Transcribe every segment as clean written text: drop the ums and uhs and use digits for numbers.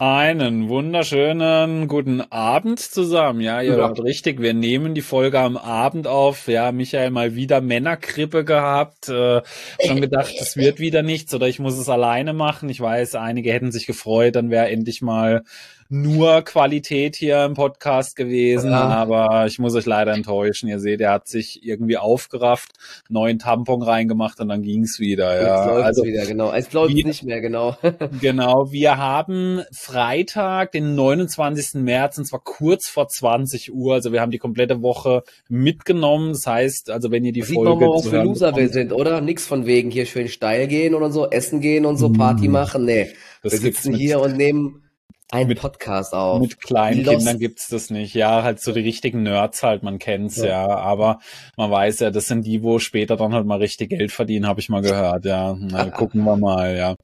Einen wunderschönen guten Abend zusammen. Ja, ihr Ja. hört richtig, wir nehmen die Folge am Abend auf. Ja, Michael mal wieder Männergrippe gehabt. Schon gedacht, es wird wieder nichts oder ich muss es alleine machen. Ich weiß, einige hätten sich gefreut, dann wäre endlich mal nur Qualität hier im Podcast gewesen. Ja, Aber ich muss euch leider enttäuschen. Ihr seht, er hat sich irgendwie aufgerafft, neuen Tampon reingemacht und dann ging's wieder. jetzt Ja, läuft's also wieder, genau. Jetzt läuft's wir nicht mehr, genau. Genau, wir haben Freitag, den 29. März, und zwar kurz vor 20 Uhr. Also wir haben die komplette Woche mitgenommen. Das heißt, also wenn ihr die Da sieht man mal, Folge was zu für hören Loser wir bekommt, sind, oder? Nix von wegen hier schön steil gehen oder so, essen gehen und so, Party hm, machen. Nee, wir das gibt's sitzen hier und nehmen einen mit Podcast auf. mit kleinen Kindern Lost. gibt's das nicht. Ja, halt so die richtigen Nerds halt, man kennt's Ja. ja. Aber man weiß ja, das sind die, wo später dann halt mal richtig Geld verdienen, habe ich mal gehört. Ja, na, gucken wir mal, ja.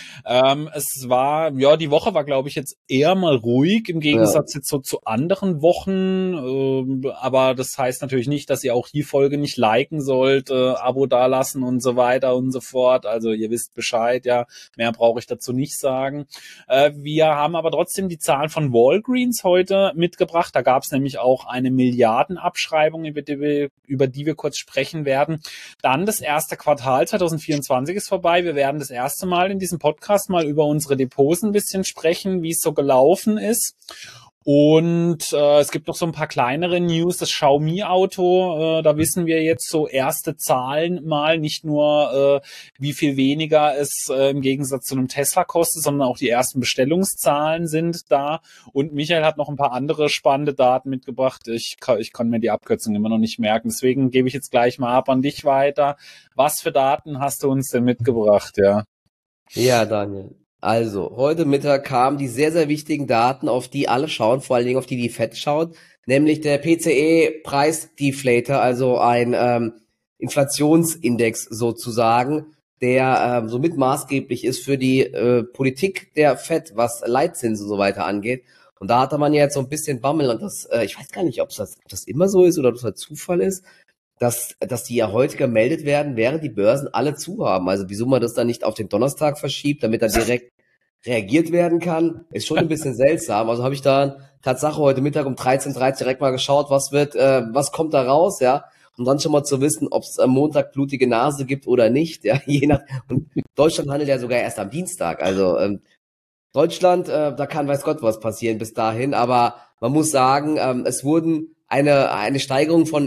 Es war, ja, die Woche war, glaube ich, jetzt eher mal ruhig im Ja. Gegensatz jetzt so zu anderen Wochen. Aber das heißt natürlich nicht, dass ihr auch die Folge nicht liken sollt, Abo dalassen und so weiter und so fort. Also ihr wisst Bescheid, ja. Mehr brauche ich dazu nicht sagen. Wir haben aber trotzdem die Zahlen von Walgreens heute mitgebracht. Da gab es nämlich auch eine Milliardenabschreibung, über die wir kurz sprechen werden. Dann das erste Quartal 2024 ist vorbei. Wir werden das erste Mal in diesem Podcast mal über unsere Depots ein bisschen sprechen, wie es so gelaufen ist. Und es gibt noch so ein paar kleinere News. Das Xiaomi-Auto, da wissen wir jetzt so erste Zahlen mal, nicht nur wie viel weniger es im Gegensatz zu einem Tesla kostet, sondern auch die ersten Bestellungszahlen sind da. Und Michael hat noch ein paar andere spannende Daten mitgebracht. Ich kann mir die Abkürzung immer noch nicht merken. Deswegen gebe ich jetzt gleich mal ab an dich weiter. Was für Daten hast du uns denn mitgebracht? Ja. Ja, Daniel. Also, heute Mittag kamen die sehr, sehr wichtigen Daten, auf die alle schauen, vor allen Dingen auf die die FED schaut, nämlich der PCE-Preisdeflator, also ein Inflationsindex sozusagen, der somit maßgeblich ist für die Politik der FED, was Leitzinsen und so weiter angeht. Und da hatte man ja jetzt so ein bisschen Bammel und das, ich weiß gar nicht, ob das immer so ist oder ob das halt Zufall ist, dass die ja heute gemeldet werden, während die Börsen alle zu haben. Also wieso man das dann nicht auf den Donnerstag verschiebt, damit dann direkt reagiert werden kann, ist schon ein bisschen seltsam. Also habe ich da Tatsache heute Mittag um 13:30 direkt mal geschaut, was kommt da raus, ja. Und dann schon mal zu wissen, ob es am Montag blutige Nase gibt oder nicht, ja, je nach. Und Deutschland handelt ja sogar erst am Dienstag. Also Deutschland, da kann weiß Gott was passieren bis dahin, aber man muss sagen, es wurden eine Steigerung von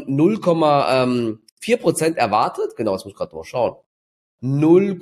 0,4% erwartet. Genau, das muss ich gerade mal schauen. 0,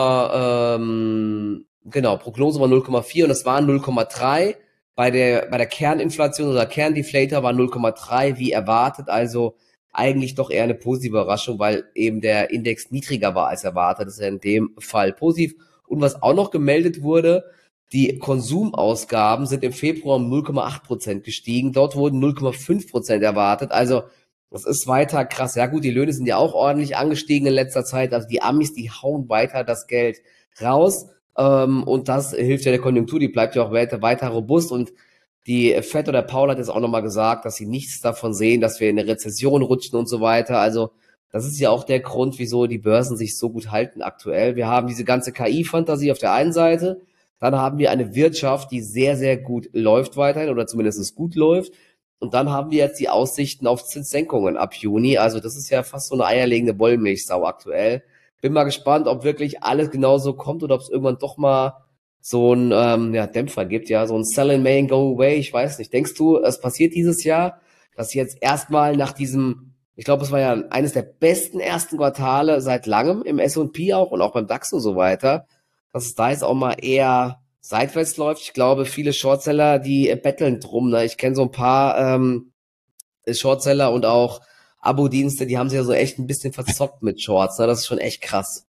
genau, Prognose war 0,4 und es waren 0,3. Bei der Kerninflation oder Kerndeflator war 0,3 wie erwartet, also eigentlich doch eher eine positive Überraschung, weil eben der Index niedriger war als erwartet. Das ist ja in dem Fall positiv. Und was auch noch gemeldet wurde, die Konsumausgaben sind im Februar um 0,8% gestiegen. Dort wurden 0,5% erwartet. Also das ist weiter krass. Ja gut, die Löhne sind ja auch ordentlich angestiegen in letzter Zeit. Also die Amis, die hauen weiter das Geld raus. Und das hilft ja der Konjunktur. Die bleibt ja auch weiter robust. Und die Fed oder Paul hat jetzt auch nochmal gesagt, dass sie nichts davon sehen, dass wir in eine Rezession rutschen und so weiter. Also das ist ja auch der Grund, wieso die Börsen sich so gut halten aktuell. Wir haben diese ganze KI-Fantasie auf der einen Seite. Dann haben wir eine Wirtschaft, die sehr, sehr gut läuft weiterhin oder zumindest gut läuft. Und dann haben wir jetzt die Aussichten auf Zinssenkungen ab Juni. Also das ist ja fast so eine eierlegende Wollmilchsau aktuell. Bin mal gespannt, ob wirklich alles genauso kommt oder ob es irgendwann doch mal so ein Dämpfer gibt, ja, so ein Sell in May and go away. Ich weiß nicht. Denkst du, es passiert dieses Jahr, dass jetzt erstmal nach diesem, ich glaube, es war ja eines der besten ersten Quartale seit langem im S&P auch und auch beim DAX und so weiter, dass es da jetzt auch mal eher seitwärts läuft. Ich glaube, viele Shortseller, die betteln drum. Ne? Ich kenne so ein paar Shortseller und auch Abo-Dienste, die haben sich ja so echt ein bisschen verzockt mit Shorts. Ne? Das ist schon echt krass.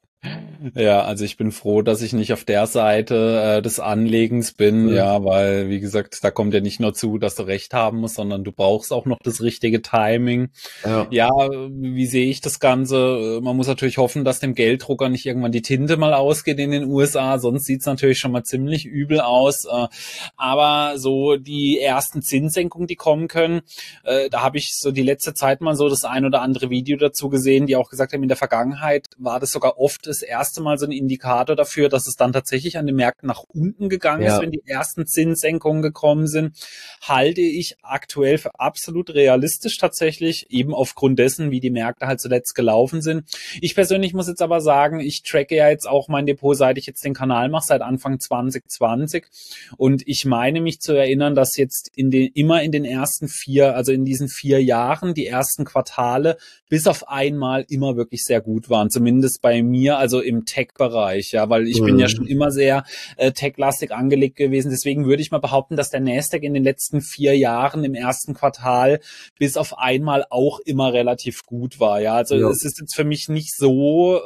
Ja, also ich bin froh, dass ich nicht auf der Seite des Anlegens bin, ja, weil, wie gesagt, da kommt ja nicht nur zu, dass du recht haben musst, sondern du brauchst auch noch das richtige Timing. Ja. Ja, wie sehe ich das Ganze? Man muss natürlich hoffen, dass dem Gelddrucker nicht irgendwann die Tinte mal ausgeht in den USA, sonst sieht's natürlich schon mal ziemlich übel aus. Aber so die ersten Zinssenkungen, die kommen können, da habe ich so die letzte Zeit mal so das ein oder andere Video dazu gesehen, die auch gesagt haben, in der Vergangenheit war das sogar oft das erste erste Mal so ein Indikator dafür, dass es dann tatsächlich an den Märkten nach unten gegangen ist, wenn die ersten Zinssenkungen gekommen sind, halte ich aktuell für absolut realistisch tatsächlich, eben aufgrund dessen, wie die Märkte halt zuletzt gelaufen sind. Ich persönlich muss jetzt aber sagen, ich tracke ja jetzt auch mein Depot, seit ich jetzt den Kanal mache, seit Anfang 2020, und ich meine mich zu erinnern, dass jetzt immer in den ersten in diesen 4 Jahren, die ersten Quartale bis auf einmal immer wirklich sehr gut waren, zumindest bei mir, also im Tech-Bereich, ja, weil ich bin ja schon immer sehr tech-lastig angelegt gewesen, deswegen würde ich mal behaupten, dass der Nasdaq in den letzten 4 Jahren im ersten Quartal bis auf einmal auch immer relativ gut war, ja, also es ist jetzt für mich nicht so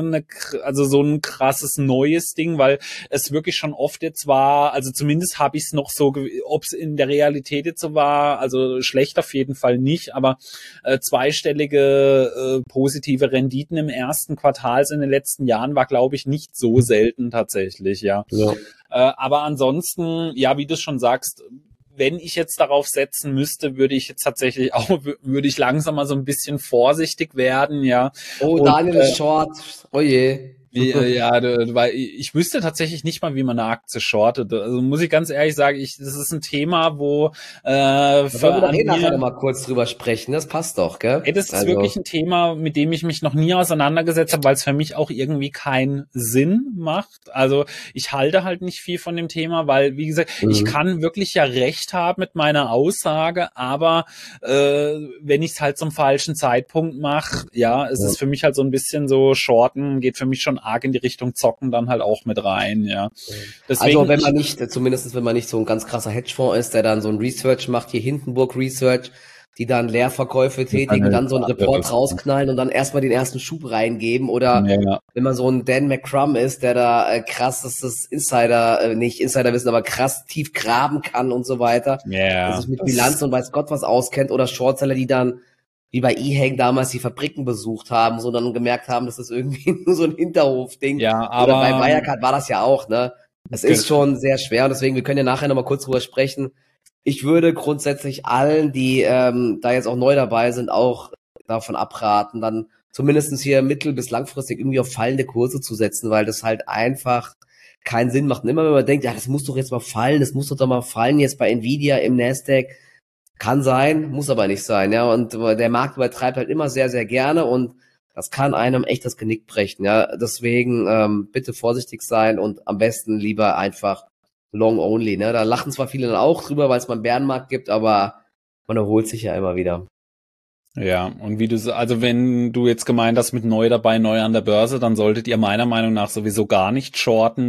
so ein krasses neues Ding, weil es wirklich schon oft jetzt war, also zumindest habe ich es noch so, ob es in der Realität jetzt so war, also schlecht auf jeden Fall nicht, aber zweistellige positive Renditen im ersten Quartal in den letzten Jahren war, glaube ich, nicht so selten tatsächlich, ja. Aber ansonsten, ja, wie du schon sagst, wenn ich jetzt darauf setzen müsste, würde ich jetzt tatsächlich auch, würde ich langsam mal so ein bisschen vorsichtig werden, ja. Oh, Daniel ist short. Oh je. Ja, weil ich wüsste tatsächlich nicht mal, wie man eine Aktie shortet. Also muss ich ganz ehrlich sagen, das ist ein Thema, wo da wollen wir doch nachher noch mal kurz drüber sprechen. Das passt doch, gell? Das ist wirklich ein Thema, mit dem ich mich noch nie auseinandergesetzt habe, weil es für mich auch irgendwie keinen Sinn macht. Also ich halte halt nicht viel von dem Thema, weil, wie gesagt, ich kann wirklich ja recht haben mit meiner Aussage, aber wenn ich es halt zum falschen Zeitpunkt mache, ja, es ist für mich halt so ein bisschen so, Shorten geht für mich schon arg in die Richtung Zocken dann halt auch mit rein, ja. Deswegen, also wenn man nicht, zumindest wenn man nicht so ein ganz krasser Hedgefonds ist, der dann so ein Research macht, hier Hindenburg Research, die dann Leerverkäufe tätigen, dann so einen Report rausknallen und dann erstmal den ersten Schub reingeben, oder wenn man so ein Dan McCrum ist, der da krasses nicht Insiderwissen, aber krass tief graben kann und so weiter, der sich mit Bilanz und weiß Gott was auskennt, oder Shortseller, die dann wie bei E-Hang damals die Fabriken besucht haben, so dann gemerkt haben, das ist irgendwie nur so ein Hinterhofding. Ja, aber oder bei Wirecard war das ja auch, ne? Es ist schon sehr schwer, und deswegen, wir können ja nachher nochmal kurz drüber sprechen. Ich würde grundsätzlich allen, die da jetzt auch neu dabei sind, auch davon abraten, dann zumindestens hier mittel- bis langfristig irgendwie auf fallende Kurse zu setzen, weil das halt einfach keinen Sinn macht. Und immer wenn man denkt, ja, das muss doch jetzt mal fallen, das muss doch mal fallen jetzt bei Nvidia im Nasdaq, kann sein, muss aber nicht sein, ja, und der Markt übertreibt halt immer sehr, sehr gerne, und das kann einem echt das Genick brechen, ja, deswegen bitte vorsichtig sein und am besten lieber einfach long only, ne, da lachen zwar viele dann auch drüber, weil es mal einen Bärenmarkt gibt, aber man erholt sich ja immer wieder. Ja, und also wenn du jetzt gemeint hast, mit neu dabei, neu an der Börse, dann solltet ihr meiner Meinung nach sowieso gar nicht shorten.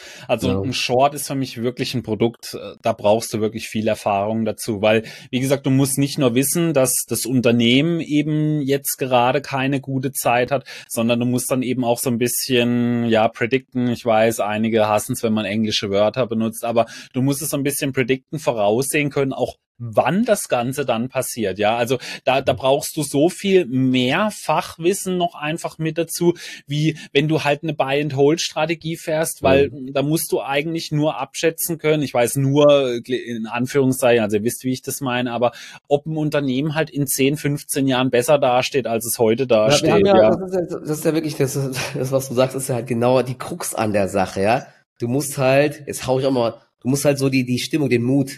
Ein Short ist für mich wirklich ein Produkt, da brauchst du wirklich viel Erfahrung dazu, weil, wie gesagt, du musst nicht nur wissen, dass das Unternehmen eben jetzt gerade keine gute Zeit hat, sondern du musst dann eben auch so ein bisschen, ja, predikten. Ich weiß, einige hassen es, wenn man englische Wörter benutzt, aber du musst es so ein bisschen predikten, voraussehen können, auch wann das Ganze dann passiert, ja, also da brauchst du so viel mehr Fachwissen noch einfach mit dazu, wie wenn du halt eine Buy-and-Hold-Strategie fährst, weil da musst du eigentlich nur abschätzen können, ich weiß nur in Anführungszeichen, also ihr wisst, wie ich das meine, aber ob ein Unternehmen halt in 10, 15 Jahren besser dasteht, als es heute dasteht, ja. Das ist ja wirklich, das, was du sagst, ist ja halt genau die Krux an der Sache, ja. Du musst halt, du musst halt so die Stimmung, den Mut,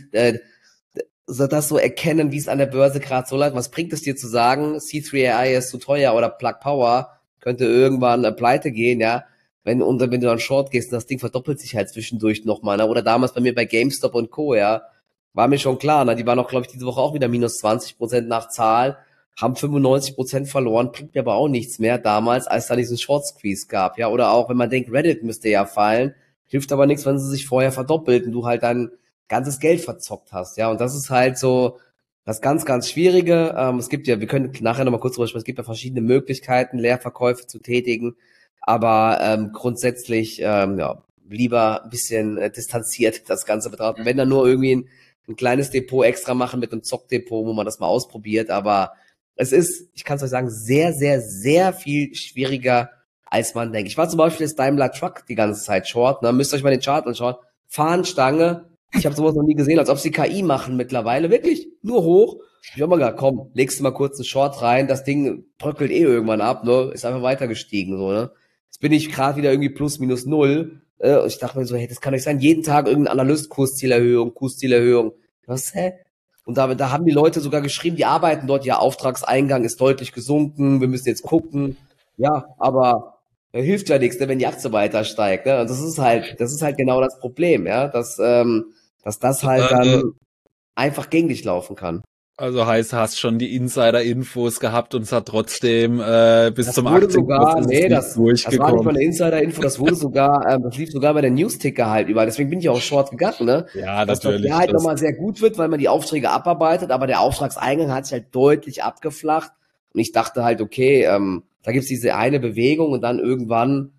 so das so erkennen, wie es an der Börse gerade so läuft. Was bringt es dir zu sagen, C3AI ist zu teuer oder Plug Power könnte irgendwann pleite gehen, ja? Wenn du dann Short gehst und das Ding verdoppelt sich halt zwischendurch nochmal, ne? Oder damals bei mir bei GameStop und Co., ja? War mir schon klar, ne? Die waren auch, glaube ich, diese Woche auch wieder minus 20% nach Zahl, haben 95% verloren, bringt mir aber auch nichts mehr damals, als da diesen Short Squeeze gab, ja? Oder auch, wenn man denkt, Reddit müsste ja fallen, hilft aber nichts, wenn sie sich vorher verdoppelt und du halt dann ganzes Geld verzockt hast, ja, und das ist halt so das ganz, ganz Schwierige. Es gibt ja, wir können nachher nochmal kurz drüber sprechen, es gibt ja verschiedene Möglichkeiten, Leerverkäufe zu tätigen, aber grundsätzlich, ja, lieber ein bisschen distanziert das Ganze betrachten, wenn dann nur irgendwie ein kleines Depot extra machen mit einem Zockdepot, wo man das mal ausprobiert, aber es ist, ich kann es euch sagen, sehr, sehr, sehr viel schwieriger, als man denkt. Ich war zum Beispiel jetzt Daimler Truck die ganze Zeit short, ne? Müsst ihr euch mal den Chart anschauen, Fahnenstange. Ich habe sowas noch nie gesehen, als ob sie KI machen mittlerweile. Wirklich, nur hoch. Ich hab mal gedacht, komm, legst du mal kurz einen Short rein, das Ding bröckelt irgendwann ab, ne? Ist einfach weiter gestiegen, so, ne? Jetzt bin ich gerade wieder irgendwie plus minus null. Ich dachte mir so, hey, das kann nicht sein. Jeden Tag irgendein Analyst, Kurszielerhöhung. Was, hä? Und da haben die Leute sogar geschrieben, die arbeiten dort, ja, Auftragseingang ist deutlich gesunken, wir müssen jetzt gucken. Ja, aber hilft ja nichts, ne, wenn die Aktie weiter steigt. Ne? Und das ist halt genau das Problem, ja, dass das halt dann einfach gegen dich laufen kann. Also heißt, hast schon die Insider-Infos gehabt und es hat trotzdem bis Das zum wurde Aktienkurs sogar, nee, das war nicht mal durchgekommen. eine Insider-Info, das wurde sogar, das lief sogar bei der News-Ticker halt überall. Deswegen bin ich auch short gegangen, ne? Ja, Dass der natürlich. halt nochmal sehr gut wird, weil man die Aufträge abarbeitet, aber der Auftragseingang hat sich halt deutlich abgeflacht. Und ich dachte halt, okay, da gibt's diese eine Bewegung und dann irgendwann,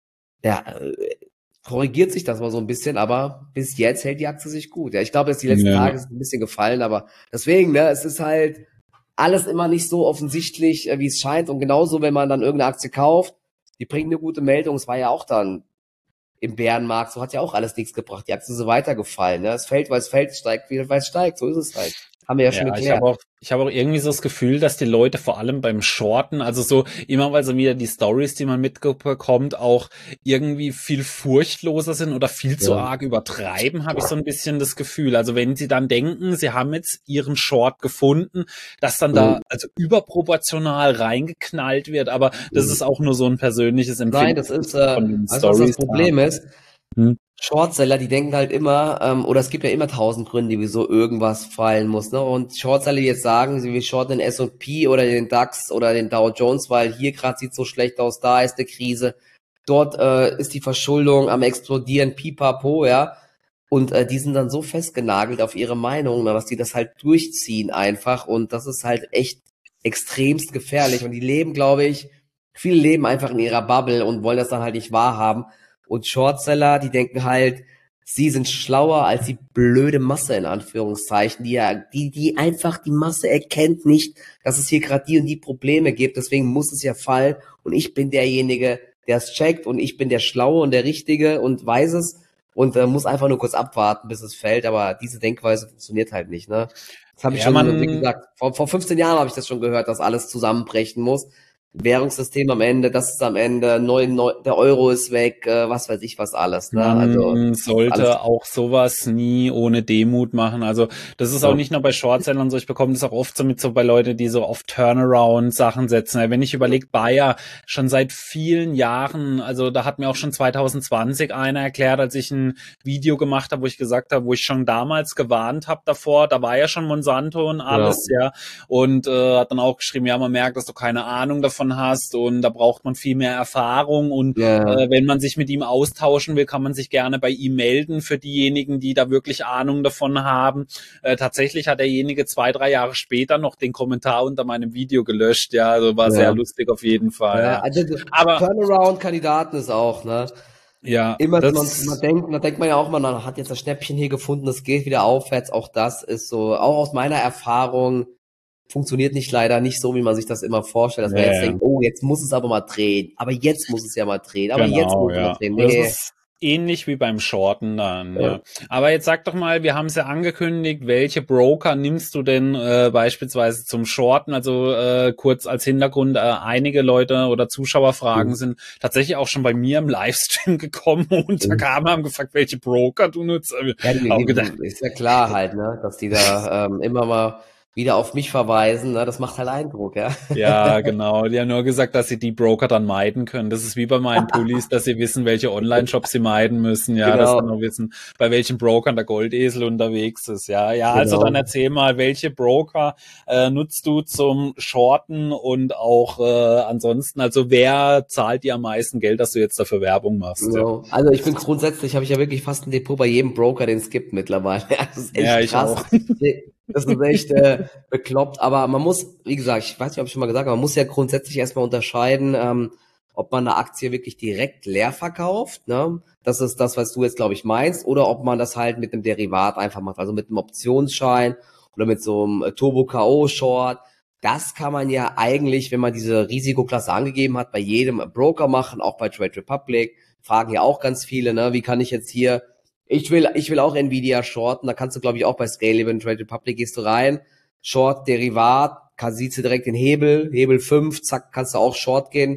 ja, korrigiert sich das mal so ein bisschen, aber bis jetzt hält die Aktie sich gut. Ja, ich glaube, jetzt die letzten Tage ist ein bisschen gefallen, aber deswegen, ne, es ist halt alles immer nicht so offensichtlich, wie es scheint. Und genauso, wenn man dann irgendeine Aktie kauft, die bringt eine gute Meldung. Es war ja auch dann im Bärenmarkt, so hat ja auch alles nichts gebracht. Die Aktie ist so weitergefallen. Ne? Es fällt, weil es fällt, steigt, weil es steigt. So ist es halt. Haben wir ja schon geklärt. Ich habe auch irgendwie so das Gefühl, dass die Leute vor allem beim Shorten, also so immer weil so wieder die Stories, die man mitbekommt, auch irgendwie viel furchtloser sind oder viel zu arg übertreiben, habe ich so ein bisschen das Gefühl. Also wenn sie dann denken, sie haben jetzt ihren Short gefunden, dass dann da also überproportional reingeknallt wird, aber das ist auch nur so ein persönliches Empfinden. Nein, das ist, von den also was das Stories Problem ist, Hm. Shortseller, die denken halt immer, oder es gibt ja immer 1000 Gründe, wieso irgendwas fallen muss, ne? Und Shortseller, die jetzt sagen, wir shorten den S&P oder den DAX oder den Dow Jones, weil hier gerade sieht's so schlecht aus, da ist eine Krise, dort ist die Verschuldung am explodieren, pipapo, ja. Und die sind dann so festgenagelt auf ihre Meinung, dass die das halt durchziehen einfach. Und das ist halt echt extremst gefährlich. Und die leben, glaube ich, viele leben einfach in ihrer Bubble und wollen das dann halt nicht wahrhaben. Und Shortseller, die denken halt, sie sind schlauer als die blöde Masse in Anführungszeichen, die einfach die Masse erkennt nicht, dass es hier gerade die und die Probleme gibt. Deswegen muss es ja fallen. Und ich bin derjenige, der es checkt und ich bin der Schlaue und der Richtige und weiß es und muss einfach nur kurz abwarten, bis es fällt. Aber diese Denkweise funktioniert halt nicht, ne? Das habe ich schon, wie gesagt, vor 15 Jahren habe ich das schon gehört, dass alles zusammenbrechen muss. Währungssystem am Ende, das ist am Ende, der Euro ist weg, was weiß ich was alles. Ne? Man sollte auch sowas nie ohne Demut machen. Also das ist auch nicht nur bei Shortsellern so, ich bekomme das auch oft so mit so bei Leuten, die so auf Turnaround-Sachen setzen. Wenn ich überlege, Bayer schon seit vielen Jahren, also da hat mir auch schon 2020 einer erklärt, als ich ein Video gemacht habe, wo ich gesagt habe, wo ich schon damals gewarnt habe davor, da war ja schon Monsanto und alles, ja. Und hat dann auch geschrieben, ja, man merkt, dass du keine Ahnung davon hast und da braucht man viel mehr Erfahrung und wenn man sich mit ihm austauschen will, kann man sich gerne bei ihm melden für diejenigen, die da wirklich Ahnung davon haben. Tatsächlich hat derjenige 2-3 Jahre später noch den Kommentar unter meinem Video gelöscht, ja, also war sehr lustig auf jeden Fall. Ja. Also aber Turnaround-Kandidaten ist auch, ne? Ja, immer da denkt man ja auch, man hat jetzt das Schnäppchen hier gefunden, das geht wieder aufwärts, auch das ist so, auch aus meiner Erfahrung, funktioniert nicht leider nicht so, wie man sich das immer vorstellt, dass man jetzt denkt, oh, jetzt muss es aber mal drehen. Aber jetzt muss es ja mal drehen. Aber jetzt muss es mal drehen. Nee. Das ist ähnlich wie beim Shorten dann. Ja. Aber jetzt sag doch mal, wir haben es ja angekündigt, welche Broker nimmst du denn beispielsweise zum Shorten? Also kurz als Hintergrund, einige Leute oder Zuschauerfragen sind tatsächlich auch schon bei mir im Livestream gekommen und da haben gefragt, welche Broker du nutzt. Ja, ist ja klar halt, ne, dass die da immer mal wieder auf mich verweisen, ne? Das macht halt Eindruck, ja. Ja, genau. Die haben nur gesagt, dass sie die Broker dann meiden können. Das ist wie bei meinen Pullis, dass sie wissen, welche Online-Shops sie meiden müssen. Ja, dass sie nur wissen, bei welchen Brokern der Goldesel unterwegs ist. Ja, ja. Also dann erzähl mal, welche Broker nutzt du zum Shorten und auch ansonsten, also wer zahlt dir am meisten Geld, dass du jetzt dafür Werbung machst? Genau. Ja. Also ich bin grundsätzlich, habe ich ja wirklich fast ein Depot bei jedem Broker, den es gibt mittlerweile. Das ist echt krass. Auch. Das ist echt bekloppt, aber man muss, wie gesagt, ich weiß nicht, ob ich schon mal gesagt habe, man muss ja grundsätzlich erstmal unterscheiden, ob man eine Aktie wirklich direkt leer verkauft, ne? Das ist das, was du jetzt, glaube ich, meinst, oder ob man das halt mit einem Derivat einfach macht, also mit einem Optionsschein oder mit so einem Turbo-KO-Short. Das kann man ja eigentlich, wenn man diese Risikoklasse angegeben hat, bei jedem Broker machen, auch bei Trade Republic, fragen ja auch ganz viele, ne? Wie kann ich jetzt hier ich will auch Nvidia shorten, da kannst du, glaube ich, auch bei Scalable Trade Republic gehst du rein, Short, Derivat, siehst du direkt den Hebel 5, zack, kannst du auch Short gehen.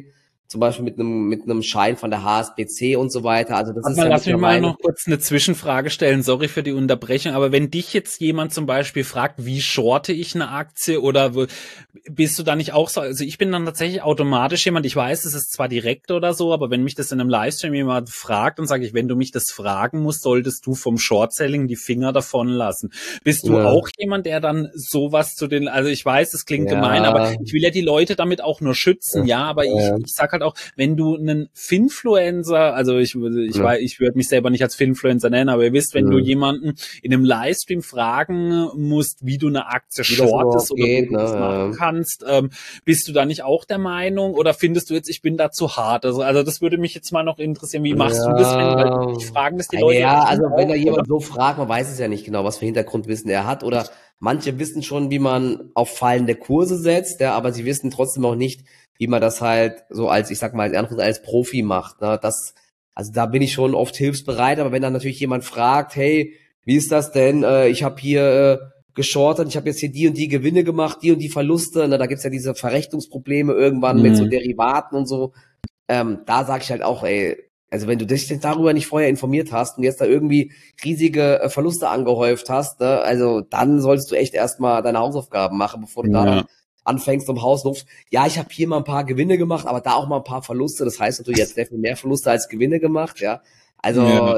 zum Beispiel mit einem Schein von der HSBC und so weiter. Also das Warte ist mal, ja lass mich mal mittlerweile. noch kurz eine Zwischenfrage stellen. Sorry für die Unterbrechung, aber wenn dich jetzt jemand zum Beispiel fragt, wie shorte ich eine Aktie oder bist du da nicht auch so? Also ich bin dann tatsächlich automatisch jemand, ich weiß, es ist zwar direkt oder so, aber wenn mich das in einem Livestream jemand fragt, dann sage ich, wenn du mich das fragen musst, solltest du vom Short-Selling die Finger davon lassen. Bist du Ja, auch jemand, der dann sowas also ich weiß, es klingt gemein, aber ja, ich will ja die Leute damit auch nur schützen, ja, aber ich sag halt auch, wenn du einen Finfluencer, also ja, ich würde mich selber nicht als Finfluencer nennen, aber ihr wisst, wenn du ja. jemanden in einem Livestream fragen musst, wie du eine Aktie Wie das shortest überhaupt oder wo geht, du das machen ne? kannst, bist du da nicht auch der Meinung oder findest du jetzt, ich bin da zu hart? Also das würde mich jetzt mal noch interessieren. Wie machst du das, weil ich Ja, fragen das die Leute ja also bestimmt wenn da auch, oder? jemand so fragt, man weiß es ja nicht genau, was für Hintergrundwissen er hat. Oder manche wissen schon, wie man auf fallende Kurse setzt, ja, aber sie wissen trotzdem auch nicht, wie man das halt so als, ich sag mal, als Profi macht. Ne? Also da bin ich schon oft hilfsbereit, aber wenn dann natürlich jemand fragt, hey, wie ist das denn? Ich habe hier geschortet, ich habe jetzt hier die und die Gewinne gemacht, die und die Verluste, ne? Da gibt's ja diese Verrechnungsprobleme irgendwann mit so Mhm. Derivaten und so. Da sage ich halt auch, ey, also wenn du dich darüber nicht vorher informiert hast und jetzt da irgendwie riesige Verluste angehäuft hast, ne, also dann solltest du echt erstmal deine Hausaufgaben machen, bevor du da dann Ja, anfängst um Haus und Hof. Ja, ich habe hier mal ein paar Gewinne gemacht, aber da auch mal ein paar Verluste. Das heißt natürlich jetzt sehr viel mehr Verluste als Gewinne gemacht, ja. ja. Also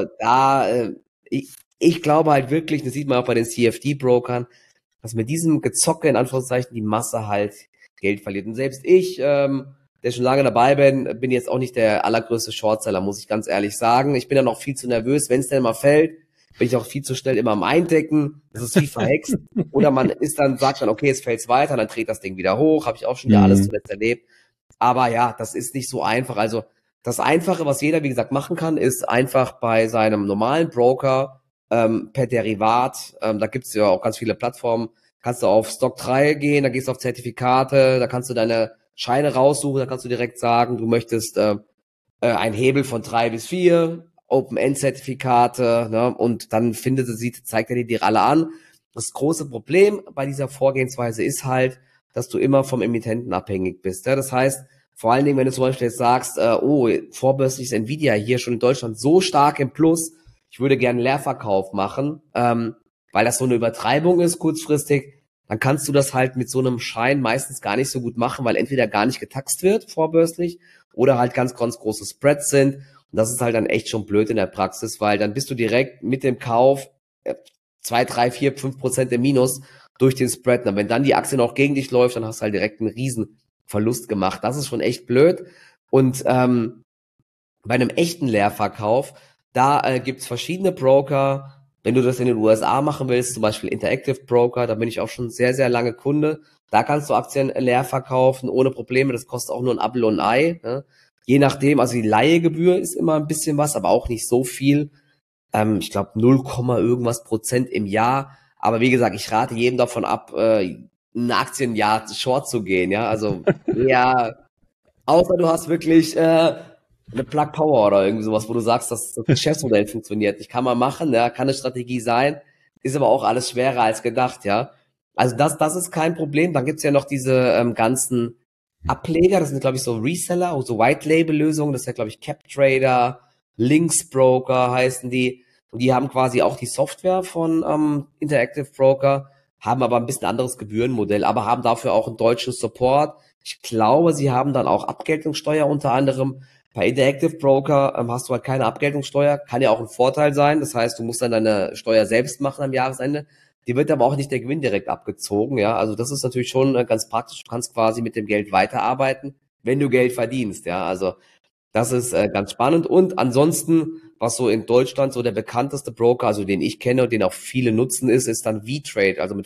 ich glaube halt wirklich, das sieht man auch bei den CFD-Brokern, dass mit diesem Gezocke in Anführungszeichen die Masse halt Geld verliert. Und selbst ich, der schon lange dabei bin jetzt auch nicht der allergrößte Shortseller, muss ich ganz ehrlich sagen. Ich bin dann auch viel zu nervös, wenn es denn mal fällt, bin ich auch viel zu schnell immer am Eindecken. Das ist wie verhext. Oder man ist dann, sagt dann, okay, jetzt fällt's weiter, dann dreht das Ding wieder hoch. Habe ich auch schon wieder alles Mhm. zuletzt erlebt. Aber ja, das ist nicht so einfach. Also das Einfache, was jeder, wie gesagt, machen kann, ist einfach bei seinem normalen Broker per Derivat, da gibt's ja auch ganz viele Plattformen, kannst du auf Stock 3 gehen, da gehst du auf Zertifikate, da kannst du deine Scheine raussuchen, da kannst du direkt sagen, du möchtest einen Hebel von 3 bis 4, Open-End-Zertifikate, ne, und dann zeigt er dir die alle an. Das große Problem bei dieser Vorgehensweise ist halt, dass du immer vom Emittenten abhängig bist. Ja? Das heißt, vor allen Dingen, wenn du zum Beispiel jetzt sagst, oh, vorbörslich ist Nvidia hier schon in Deutschland so stark im Plus, ich würde gerne einen Leerverkauf machen, weil das so eine Übertreibung ist kurzfristig, dann kannst du das halt mit so einem Schein meistens gar nicht so gut machen, weil entweder gar nicht getaxt wird vorbörslich oder halt ganz, ganz große Spreads sind. Und das ist halt dann echt schon blöd in der Praxis, weil dann bist du direkt mit dem Kauf 2, 3, 4, 5% im Minus durch den Spread. Und wenn dann die Aktie noch gegen dich läuft, dann hast du halt direkt einen riesen Verlust gemacht. Das ist schon echt blöd. Und bei einem echten Leerverkauf, da gibt's verschiedene Broker. Wenn du das in den USA machen willst, zum Beispiel Interactive Broker, da bin ich auch schon sehr, sehr lange Kunde. Da kannst du Aktien leer verkaufen ohne Probleme. Das kostet auch nur ein Apfel und ein Ei. Ne? Je nachdem, also die Leihegebühr ist immer ein bisschen was, aber auch nicht so viel. Ich glaube 0, irgendwas Prozent im Jahr. Aber wie gesagt, ich rate jedem davon ab, ein Aktienjahr short zu gehen. Ja, also eher, außer du hast wirklich eine Plug Power oder irgendwie sowas, wo du sagst, dass das Geschäftsmodell funktioniert. Ich kann mal machen, ja, kann eine Strategie sein, ist aber auch alles schwerer als gedacht, ja. Also das ist kein Problem. Dann gibt's ja noch diese ganzen Ableger, das sind, glaube ich, so Reseller, so White-Label-Lösungen, das ist ja, glaube ich, CapTrader, Linksbroker heißen die. Und die haben quasi auch die Software von Interactive Broker, haben aber ein bisschen anderes Gebührenmodell, aber haben dafür auch einen deutschen Support. Ich glaube, sie haben dann auch Abgeltungssteuer unter anderem. Bei Interactive Broker hast du halt keine Abgeltungssteuer, kann ja auch ein Vorteil sein. Das heißt, du musst dann deine Steuer selbst machen am Jahresende. Die wird aber auch nicht der Gewinn direkt abgezogen, ja. Also das ist natürlich schon ganz praktisch. Du kannst quasi mit dem Geld weiterarbeiten, wenn du Geld verdienst, ja. Also das ist ganz spannend. Und ansonsten, was so in Deutschland so der bekannteste Broker, also den ich kenne und den auch viele nutzen, ist dann V-Trade, also mit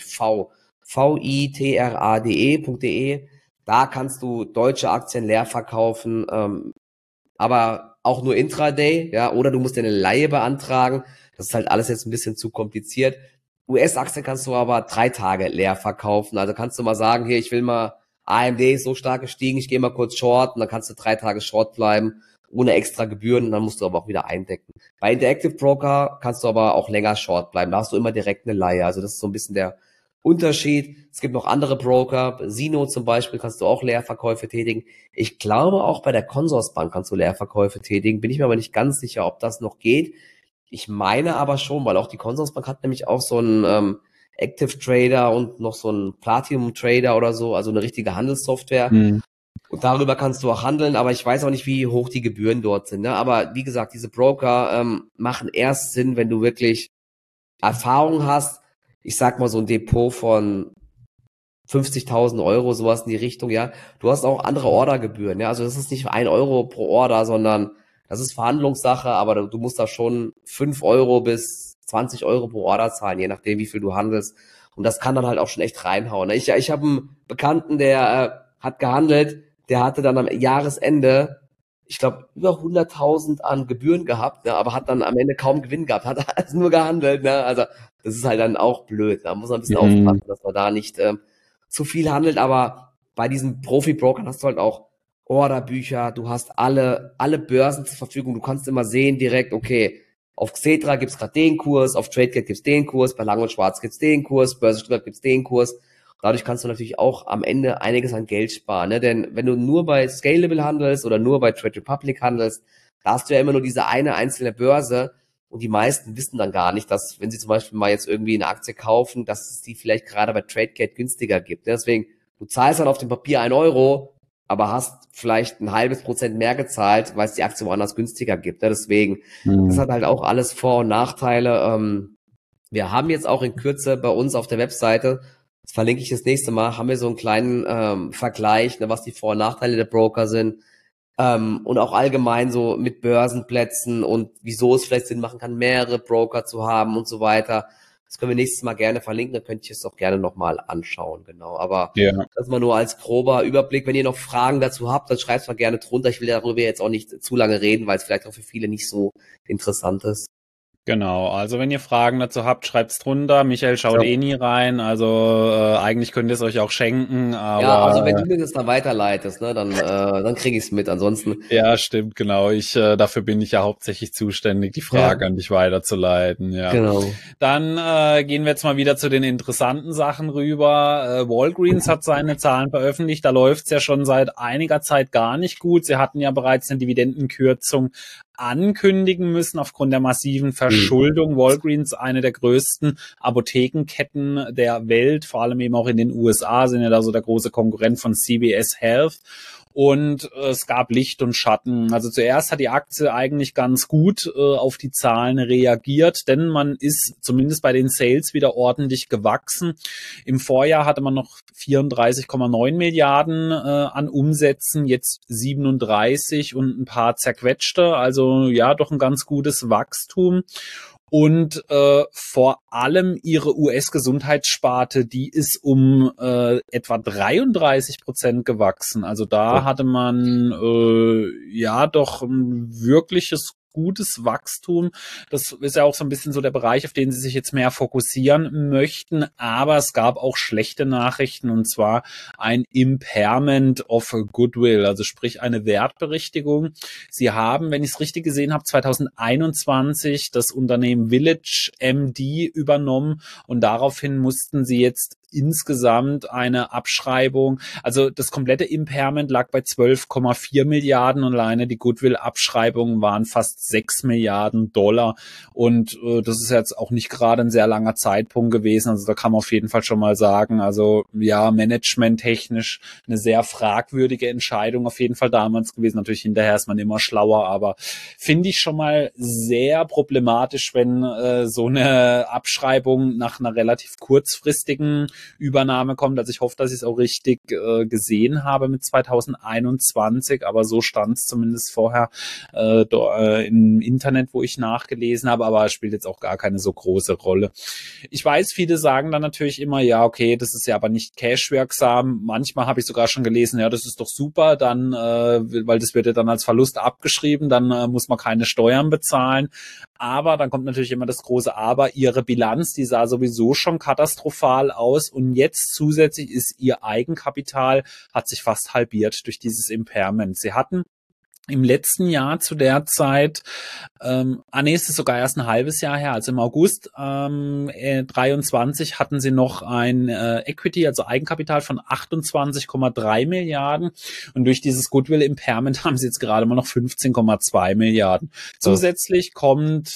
vitrade.de. Da kannst du deutsche Aktien leer verkaufen, aber auch nur Intraday, ja, oder du musst dir eine Leihe beantragen. Das ist halt alles jetzt ein bisschen zu kompliziert. US-Aktien kannst du aber 3 Tage leer verkaufen. Also kannst du mal sagen, hier, ich will mal, AMD ist so stark gestiegen, ich gehe mal kurz short und dann kannst du 3 Tage short bleiben, ohne extra Gebühren, und dann musst du aber auch wieder eindecken. Bei Interactive Broker kannst du aber auch länger short bleiben. Da hast du immer direkt eine Leihe. Also das ist so ein bisschen der Unterschied. Es gibt noch andere Broker, Sino zum Beispiel kannst du auch Leerverkäufe tätigen. Ich glaube auch bei der Consorsbank kannst du Leerverkäufe tätigen. Bin ich mir aber nicht ganz sicher, ob das noch geht. Ich meine aber schon, weil auch die Consorsbank hat nämlich auch so einen Active Trader und noch so einen Platinum Trader oder so, also eine richtige Handelssoftware. Mhm. Und darüber kannst du auch handeln, aber ich weiß auch nicht, wie hoch die Gebühren dort sind. Ne? Aber wie gesagt, diese Broker machen erst Sinn, wenn du wirklich Erfahrung hast. Ich sag mal so ein Depot von 50.000 Euro, sowas in die Richtung, ja. Du hast auch andere Ordergebühren, ja. Also das ist nicht 1 Euro pro Order, sondern das ist Verhandlungssache, aber du musst da schon 5 Euro bis 20 Euro pro Order zahlen, je nachdem, wie viel du handelst. Und das kann dann halt auch schon echt reinhauen. Ne? Ich habe einen Bekannten, der hat gehandelt, der hatte dann am Jahresende, ich glaube, über 100.000 an Gebühren gehabt, ne? Aber hat dann am Ende kaum Gewinn gehabt, hat alles nur gehandelt. Ne? Also das ist halt dann auch blöd. Da muss man ein bisschen aufpassen, dass man da nicht zu viel handelt, aber bei diesen Profi-Brokern hast du halt auch Orderbücher, du hast alle Börsen zur Verfügung, du kannst immer sehen direkt, okay, auf Xetra gibt's gerade den Kurs, auf TradeGate gibt's den Kurs, bei Lang und Schwarz gibt's den Kurs, Börse Stuttgart gibt's den Kurs. Dadurch kannst du natürlich auch am Ende einiges an Geld sparen, ne? Denn wenn du nur bei Scalable handelst oder nur bei Trade Republic handelst, da hast du ja immer nur diese eine einzelne Börse. Und die meisten wissen dann gar nicht, dass, wenn sie zum Beispiel mal jetzt irgendwie eine Aktie kaufen, dass es die vielleicht gerade bei TradeGate günstiger gibt. Deswegen, du zahlst dann auf dem Papier 1 Euro, aber hast vielleicht ein halbes Prozent mehr gezahlt, weil es die Aktie woanders günstiger gibt. Deswegen, das hat halt auch alles Vor- und Nachteile. Wir haben jetzt auch in Kürze bei uns auf der Webseite, das verlinke ich das nächste Mal, haben wir so einen kleinen Vergleich, ne, was die Vor- und Nachteile der Broker sind. Und auch allgemein so mit Börsenplätzen und wieso es vielleicht Sinn machen kann, mehrere Broker zu haben und so weiter. Das können wir nächstes Mal gerne verlinken, dann könnt ihr es auch gerne nochmal anschauen, genau. Aber das mal nur als grober Überblick. Wenn ihr noch Fragen dazu habt, dann schreibt es mal gerne drunter. Ich will darüber jetzt auch nicht zu lange reden, weil es vielleicht auch für viele nicht so interessant ist. Genau, also wenn ihr Fragen dazu habt, schreibt's drunter. Michael schaut eh nie rein, also eigentlich könnt ihr es euch auch schenken, aber ja, also wenn du mir das dann weiterleitest, ne, dann kriege ich es mit. Ansonsten. Ja, stimmt, genau. Dafür bin ich ja hauptsächlich zuständig, die Frage an dich weiterzuleiten. Ja. Genau. Dann gehen wir jetzt mal wieder zu den interessanten Sachen rüber. Walgreens hat seine Zahlen veröffentlicht. Da läuft's ja schon seit einiger Zeit gar nicht gut. Sie hatten ja bereits eine Dividendenkürzung ankündigen müssen aufgrund der massiven Verschuldung. Walgreens, eine der größten Apothekenketten der Welt, vor allem eben auch in den USA, sind ja da so der große Konkurrent von CVS Health. Und es gab Licht und Schatten. Also zuerst hat die Aktie eigentlich ganz gut auf die Zahlen reagiert, denn man ist zumindest bei den Sales wieder ordentlich gewachsen. Im Vorjahr hatte man noch 34,9 Milliarden an Umsätzen, jetzt 37 und ein paar zerquetschte. Also ja, doch ein ganz gutes Wachstum. Und vor allem ihre US-Gesundheitssparte, die ist um etwa 33% gewachsen. Also da hatte man ja doch ein wirkliches gutes Wachstum. Das ist ja auch so ein bisschen so der Bereich, auf den sie sich jetzt mehr fokussieren möchten. Aber es gab auch schlechte Nachrichten, und zwar ein Impairment of Goodwill, also sprich eine Wertberichtigung. Sie haben, wenn ich es richtig gesehen habe, 2021 das Unternehmen Village MD übernommen und daraufhin mussten sie jetzt insgesamt eine Abschreibung, also das komplette Impairment lag bei 12,4 Milliarden und alleine die Goodwill-Abschreibungen waren fast 6 Milliarden Dollar und das ist jetzt auch nicht gerade ein sehr langer Zeitpunkt gewesen, also da kann man auf jeden Fall schon mal sagen, also ja, managementtechnisch eine sehr fragwürdige Entscheidung auf jeden Fall damals gewesen, natürlich hinterher ist man immer schlauer, aber finde ich schon mal sehr problematisch, wenn so eine Abschreibung nach einer relativ kurzfristigen Übernahme kommt. Also ich hoffe, dass ich es auch richtig gesehen habe mit 2021, aber so stand es zumindest vorher im Internet, wo ich nachgelesen habe, aber es spielt jetzt auch gar keine so große Rolle. Ich weiß, viele sagen dann natürlich immer, ja, okay, das ist ja aber nicht cashwirksam. Manchmal habe ich sogar schon gelesen, ja, das ist doch super, dann, weil das wird ja dann als Verlust abgeschrieben, dann muss man keine Steuern bezahlen. Aber dann kommt natürlich immer das große Aber, ihre Bilanz, die sah sowieso schon katastrophal aus und jetzt zusätzlich ist ihr Eigenkapital, hat sich fast halbiert durch dieses Impairment. Sie hatten im letzten Jahr zu der Zeit, es ist sogar erst ein halbes Jahr her, also im August 23 hatten sie noch ein Equity, also Eigenkapital von 28,3 Milliarden und durch dieses Goodwill Impairment haben sie jetzt gerade mal noch 15,2 Milliarden. Zusätzlich kommt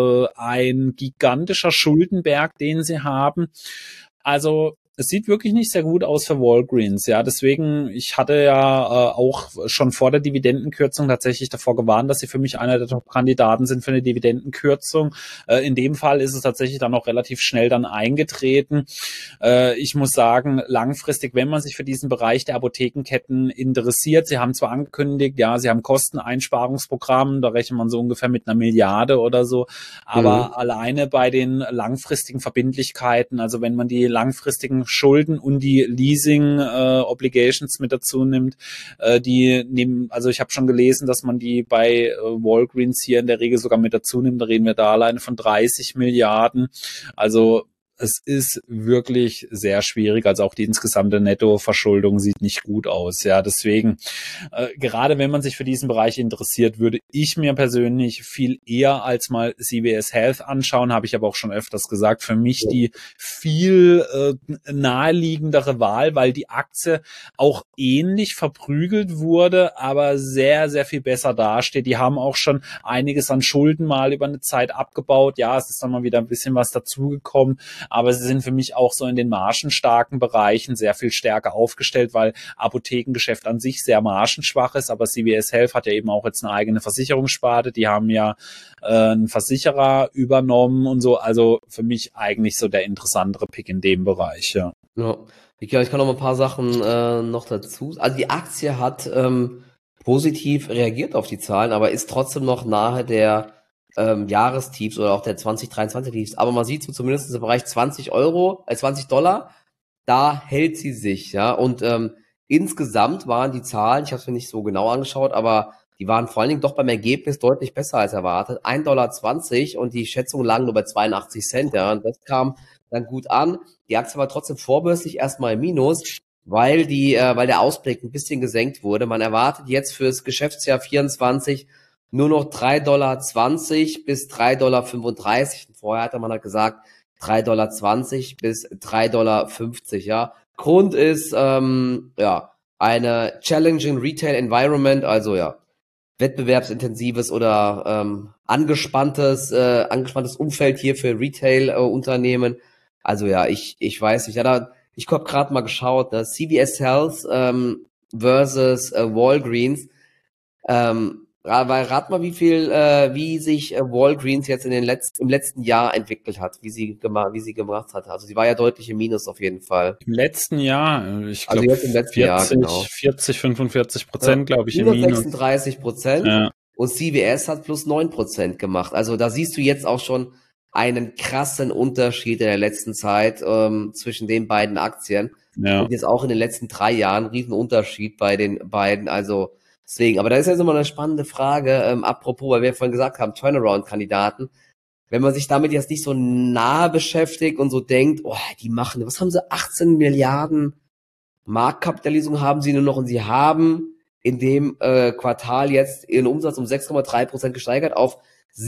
ein gigantischer Schuldenberg, den sie haben. Also es sieht wirklich nicht sehr gut aus für Walgreens, ja. Deswegen, ich hatte ja auch schon vor der Dividendenkürzung tatsächlich davor gewarnt, dass sie für mich einer der Top-Kandidaten sind für eine Dividendenkürzung. In dem Fall ist es tatsächlich dann auch relativ schnell dann eingetreten. Ich muss sagen, langfristig, wenn man sich für diesen Bereich der Apothekenketten interessiert, sie haben zwar angekündigt, ja, sie haben Kosteneinsparungsprogramm, da rechnet man so ungefähr mit 1 Milliarde oder so, aber alleine bei den langfristigen Verbindlichkeiten, also wenn man die langfristigen Schulden und die Leasing Obligations mit dazu nimmt, die nehmen, also ich habe schon gelesen, dass man die bei Walgreens hier in der Regel sogar mit dazu nimmt, da reden wir da alleine von 30 Milliarden, also es ist wirklich sehr schwierig, also auch die insgesamte Nettoverschuldung sieht nicht gut aus, ja, deswegen, gerade wenn man sich für diesen Bereich interessiert, würde ich mir persönlich viel eher als mal CVS Health anschauen, habe ich aber auch schon öfters gesagt, für mich die viel naheliegendere Wahl, weil die Aktie auch ähnlich verprügelt wurde, aber sehr, sehr viel besser dasteht. Die haben auch schon einiges an Schulden mal über eine Zeit abgebaut, ja, es ist dann mal wieder ein bisschen was dazugekommen, aber sie sind für mich auch so in den margenstarken Bereichen sehr viel stärker aufgestellt, weil Apothekengeschäft an sich sehr margenschwach ist, aber CVS Health hat ja eben auch jetzt eine eigene Versicherungssparte, die haben ja einen Versicherer übernommen und so, also für mich eigentlich so der interessantere Pick in dem Bereich, ja. Ja, ich kann noch mal ein paar Sachen noch dazu. Also die Aktie hat positiv reagiert auf die Zahlen, aber ist trotzdem noch nahe der Jahrestiefs oder auch der 2023 Tiefs. Aber man sieht so zumindest im Bereich 20 $, da hält sie sich, ja. Und insgesamt waren die Zahlen, ich habe es mir nicht so genau angeschaut, aber die waren vor allen Dingen doch beim Ergebnis deutlich besser als erwartet. 1,20 $ und die Schätzungen lagen nur bei 82 Cent, ja. Und das kam dann gut an. Die Aktie war trotzdem vorbörslich erstmal im Minus, weil der Ausblick ein bisschen gesenkt wurde. Man erwartet jetzt fürs Geschäftsjahr 24 nur noch 3,20 $ bis 3,35 $. Vorher hatte man halt gesagt 3,20 $ bis 3,50 $, ja. Grund ist, eine challenging Retail Environment, also ja, wettbewerbsintensives oder angespanntes Umfeld hier für Retail-Unternehmen. Also ja, ich weiß nicht. Ja, ich habe gerade mal geschaut, dass CVS Health versus Walgreens. Rat mal, wie sich Walgreens jetzt im letzten Jahr entwickelt hat, wie sie gemacht hat. Also sie war ja deutlich im Minus auf jeden Fall. Im letzten Jahr, ich Also glaube jetzt im letzten Jahr, genau. 45%, glaube ich, im Minus Minus. 36%. Ja. Und CVS hat plus 9% gemacht. Also da siehst du jetzt auch schon einen krassen Unterschied in der letzten Zeit zwischen den beiden Aktien. Ja. Und jetzt auch in den letzten 3 Jahren riesen Unterschied bei den beiden. Also deswegen, aber da ist jetzt immer eine spannende Frage, apropos, weil wir vorhin gesagt haben, Turnaround-Kandidaten. Wenn man sich damit jetzt nicht so nahe beschäftigt und so denkt, oh, die machen, was haben sie, 18 Milliarden Marktkapitalisierung haben sie nur noch und sie haben in dem Quartal jetzt ihren Umsatz um 6,3% gesteigert auf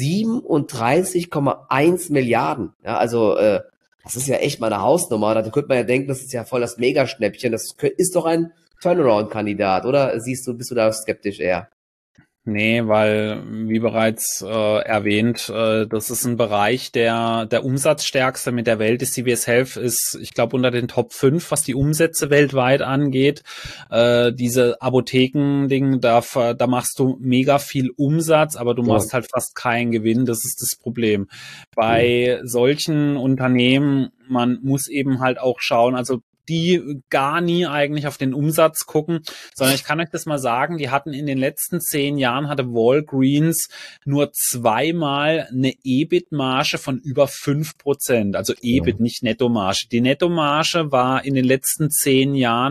37,1 Milliarden. Ja, also das ist ja echt mal eine Hausnummer. Da könnte man ja denken, das ist ja voll das Megaschnäppchen. Das ist doch ein Turnaround-Kandidat, oder bist du da skeptisch eher? Nee, weil, wie bereits erwähnt, das ist ein Bereich, der umsatzstärkste mit der Welt ist. CVS Health ist, ich glaube, unter den Top 5, was die Umsätze weltweit angeht. Diese Apotheken-Ding, da machst du mega viel Umsatz, aber du machst halt fast keinen Gewinn. Das ist das Problem. Bei solchen Unternehmen, man muss eben halt auch schauen, also die gar nie eigentlich auf den Umsatz gucken, sondern ich kann euch das mal sagen, die hatten in den letzten 10 Jahren, hatte Walgreens nur 2-mal eine EBIT-Marge von über 5%, also EBIT, nicht Nettomarge. Die Nettomarge war in den letzten 10 Jahren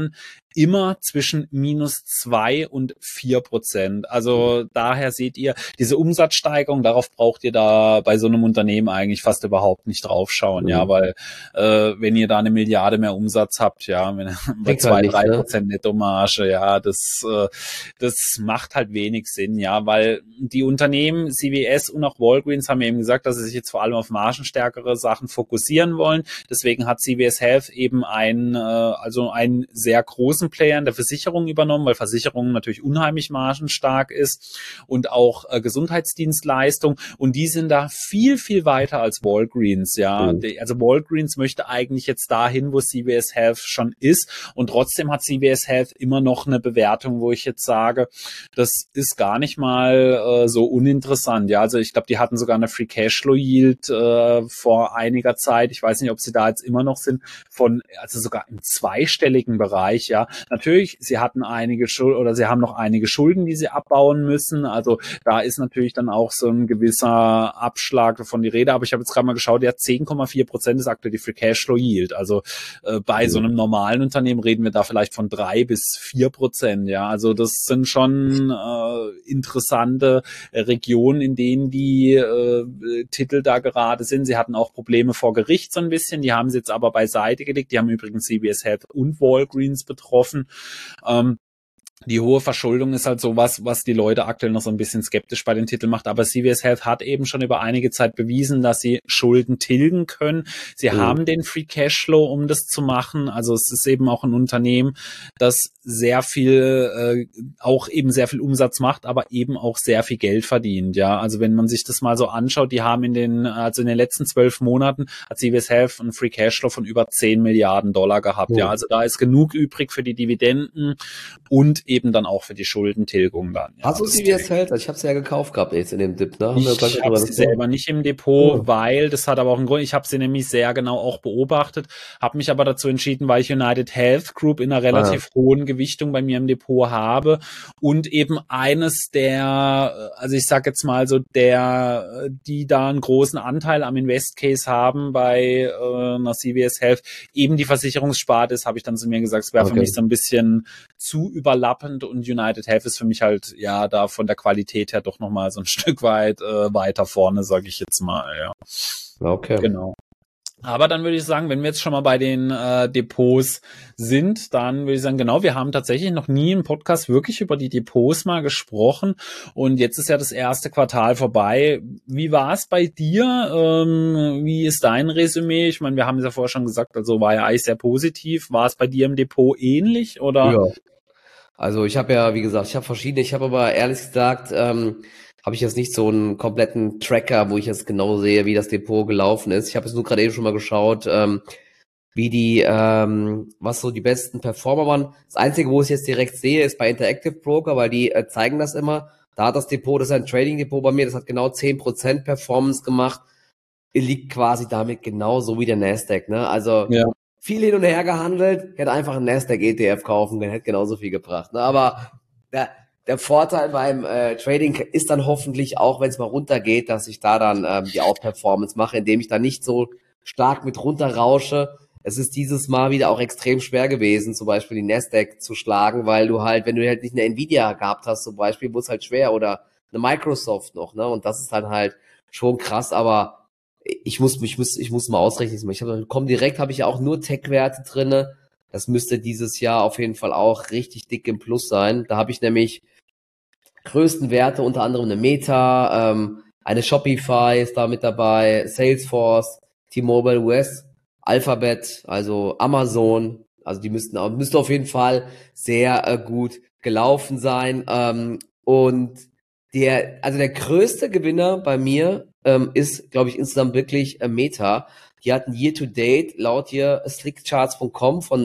immer zwischen -2 und 4%. Also daher seht ihr, diese Umsatzsteigerung, darauf braucht ihr da bei so einem Unternehmen eigentlich fast überhaupt nicht draufschauen, ja, weil wenn ihr da 1 Milliarde mehr Umsatz habt, ja, wenn bei Bringt halt 2-3% Nettomarge, ja, das macht halt wenig Sinn, ja, weil die Unternehmen CVS und auch Walgreens haben eben gesagt, dass sie sich jetzt vor allem auf margenstärkere Sachen fokussieren wollen. Deswegen hat CVS Health eben einen sehr großen Player in der Versicherung übernommen, weil Versicherung natürlich unheimlich margenstark ist und auch Gesundheitsdienstleistung, und die sind da viel, viel weiter als Walgreens, ja. Also Walgreens möchte eigentlich jetzt dahin, wo CVS Health schon ist, und trotzdem hat CVS Health immer noch eine Bewertung, wo ich jetzt sage, das ist gar nicht mal so uninteressant, ja. Also ich glaube, die hatten sogar eine Free Cashflow Yield vor einiger Zeit. Ich weiß nicht, ob sie da jetzt immer noch sind, also sogar im zweistelligen Bereich, ja. Natürlich, sie haben noch einige Schulden, die sie abbauen müssen. Also da ist natürlich dann auch so ein gewisser Abschlag von die Rede. Aber ich habe jetzt gerade mal geschaut, der 10,4% ist aktuell die Free Cashflow Yield. Also bei so einem normalen Unternehmen reden wir da vielleicht von 3-4%, ja. Also das sind schon interessante Regionen, in denen die Titel da gerade sind. Sie hatten auch Probleme vor Gericht so ein bisschen. Die haben sie jetzt aber beiseite gelegt. Die haben übrigens CVS Health und Walgreens betroffen. Die hohe Verschuldung ist halt sowas, was die Leute aktuell noch so ein bisschen skeptisch bei den Titeln macht. Aber CVS Health hat eben schon über einige Zeit bewiesen, dass sie Schulden tilgen können. Sie haben den Free Cashflow, um das zu machen. Also es ist eben auch ein Unternehmen, das sehr viel, auch eben sehr viel Umsatz macht, aber eben auch sehr viel Geld verdient. Ja, also wenn man sich das mal so anschaut, die haben in den letzten 12 Monaten hat CVS Health einen Free Cashflow von über 10 Milliarden Dollar gehabt. Ja, also da ist genug übrig für die Dividenden und eben dann auch für die Schuldentilgung dann. Ja, hast du CVS Health? Ich habe es ja gekauft gehabt jetzt in dem Dip, ne? Ich habe sie selber nicht im Depot, weil, das hat aber auch einen Grund, ich habe sie nämlich sehr genau auch beobachtet, habe mich aber dazu entschieden, weil ich United Health Group in einer relativ hohen Gewichtung bei mir im Depot habe und eben eines der, also ich sag jetzt mal so, die da einen großen Anteil am Invest Case haben bei einer CVS Health, eben die Versicherungssparte ist, habe ich dann zu mir gesagt, es wäre für mich so ein bisschen zu überlappend, und United Health ist für mich halt, ja, da von der Qualität her doch nochmal so ein Stück weit weiter vorne, sage ich jetzt mal, ja. Okay. Genau. Aber dann würde ich sagen, wenn wir jetzt schon mal bei den Depots sind, dann würde ich sagen, genau, wir haben tatsächlich noch nie im Podcast wirklich über die Depots mal gesprochen, und jetzt ist ja das erste Quartal vorbei. Wie war es bei dir? Wie ist dein Resümee? Ich meine, wir haben es ja vorher schon gesagt, also war ja eigentlich sehr positiv. War es bei dir im Depot ähnlich, oder? Ja. Also ich habe ja, wie gesagt, ich habe verschiedene, ich habe aber ehrlich gesagt, habe ich jetzt nicht so einen kompletten Tracker, wo ich jetzt genau sehe, wie das Depot gelaufen ist. Ich habe jetzt nur gerade eben schon mal geschaut, wie was so die besten Performer waren. Das Einzige, wo ich jetzt direkt sehe, ist bei Interactive Broker, weil die zeigen das immer. Da hat das Depot, das ist ein Trading-Depot bei mir, das hat genau 10% Performance gemacht. Liegt quasi damit genauso wie der Nasdaq, ne? Also viel hin und her gehandelt, hätte einfach einen Nasdaq ETF kaufen können, hätte genauso viel gebracht, ne? Aber der Vorteil beim Trading ist dann hoffentlich auch, wenn es mal runtergeht, dass ich da dann die Outperformance mache, indem ich da nicht so stark mit runterrausche. Es ist dieses Mal wieder auch extrem schwer gewesen, zum Beispiel die Nasdaq zu schlagen, weil du halt, wenn du halt nicht eine Nvidia gehabt hast zum Beispiel, wurde es halt schwer, oder eine Microsoft noch, ne? Und das ist dann halt schon krass, aber ich muss mal ausrechnen. Habe ich ja auch nur Tech-Werte drinne. Das müsste dieses Jahr auf jeden Fall auch richtig dick im Plus sein. Da habe ich nämlich größten Werte, unter anderem eine Meta, eine Shopify ist da mit dabei, Salesforce, T-Mobile US, Alphabet, also Amazon. Also die müsste auf jeden Fall sehr gut gelaufen sein. Und der größte Gewinner bei mir ist, glaube ich, insgesamt wirklich Meta. Die hatten Year-to-Date laut hier slickcharts.com von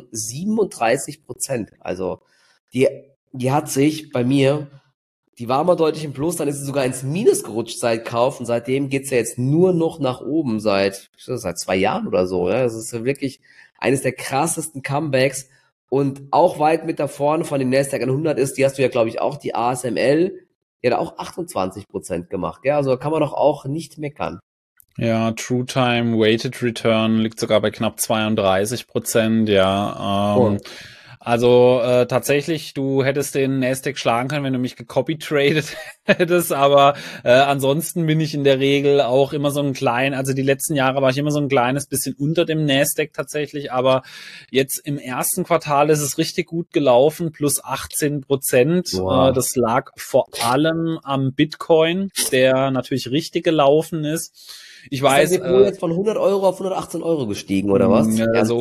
37%. Also die hat sich bei mir, die war mal deutlich im Plus, dann ist sie sogar ins Minus gerutscht seit Kauf, und seitdem geht's ja jetzt nur noch nach oben seit 2 Jahren oder so. Ja? Das ist ja wirklich eines der krassesten Comebacks, und auch weit mit da vorne von dem Nasdaq 100 ist, die hast du ja, glaube ich, auch, die ASML, die hat auch 28% gemacht. Ja, also da kann man doch auch nicht meckern. Ja, True Time Weighted Return liegt sogar bei knapp 32%, ja. Also tatsächlich, du hättest den Nasdaq schlagen können, wenn du mich gecopy-tradet hättest, aber ansonsten bin ich in der Regel auch immer so ein klein, also die letzten Jahre war ich immer so ein kleines bisschen unter dem Nasdaq tatsächlich, aber jetzt im ersten Quartal ist es richtig gut gelaufen, plus 18%. Wow. Das lag vor allem am Bitcoin, der natürlich richtig gelaufen ist. Ich weiß, Ist dein Depot jetzt von 100 Euro auf 118 Euro gestiegen, oder was?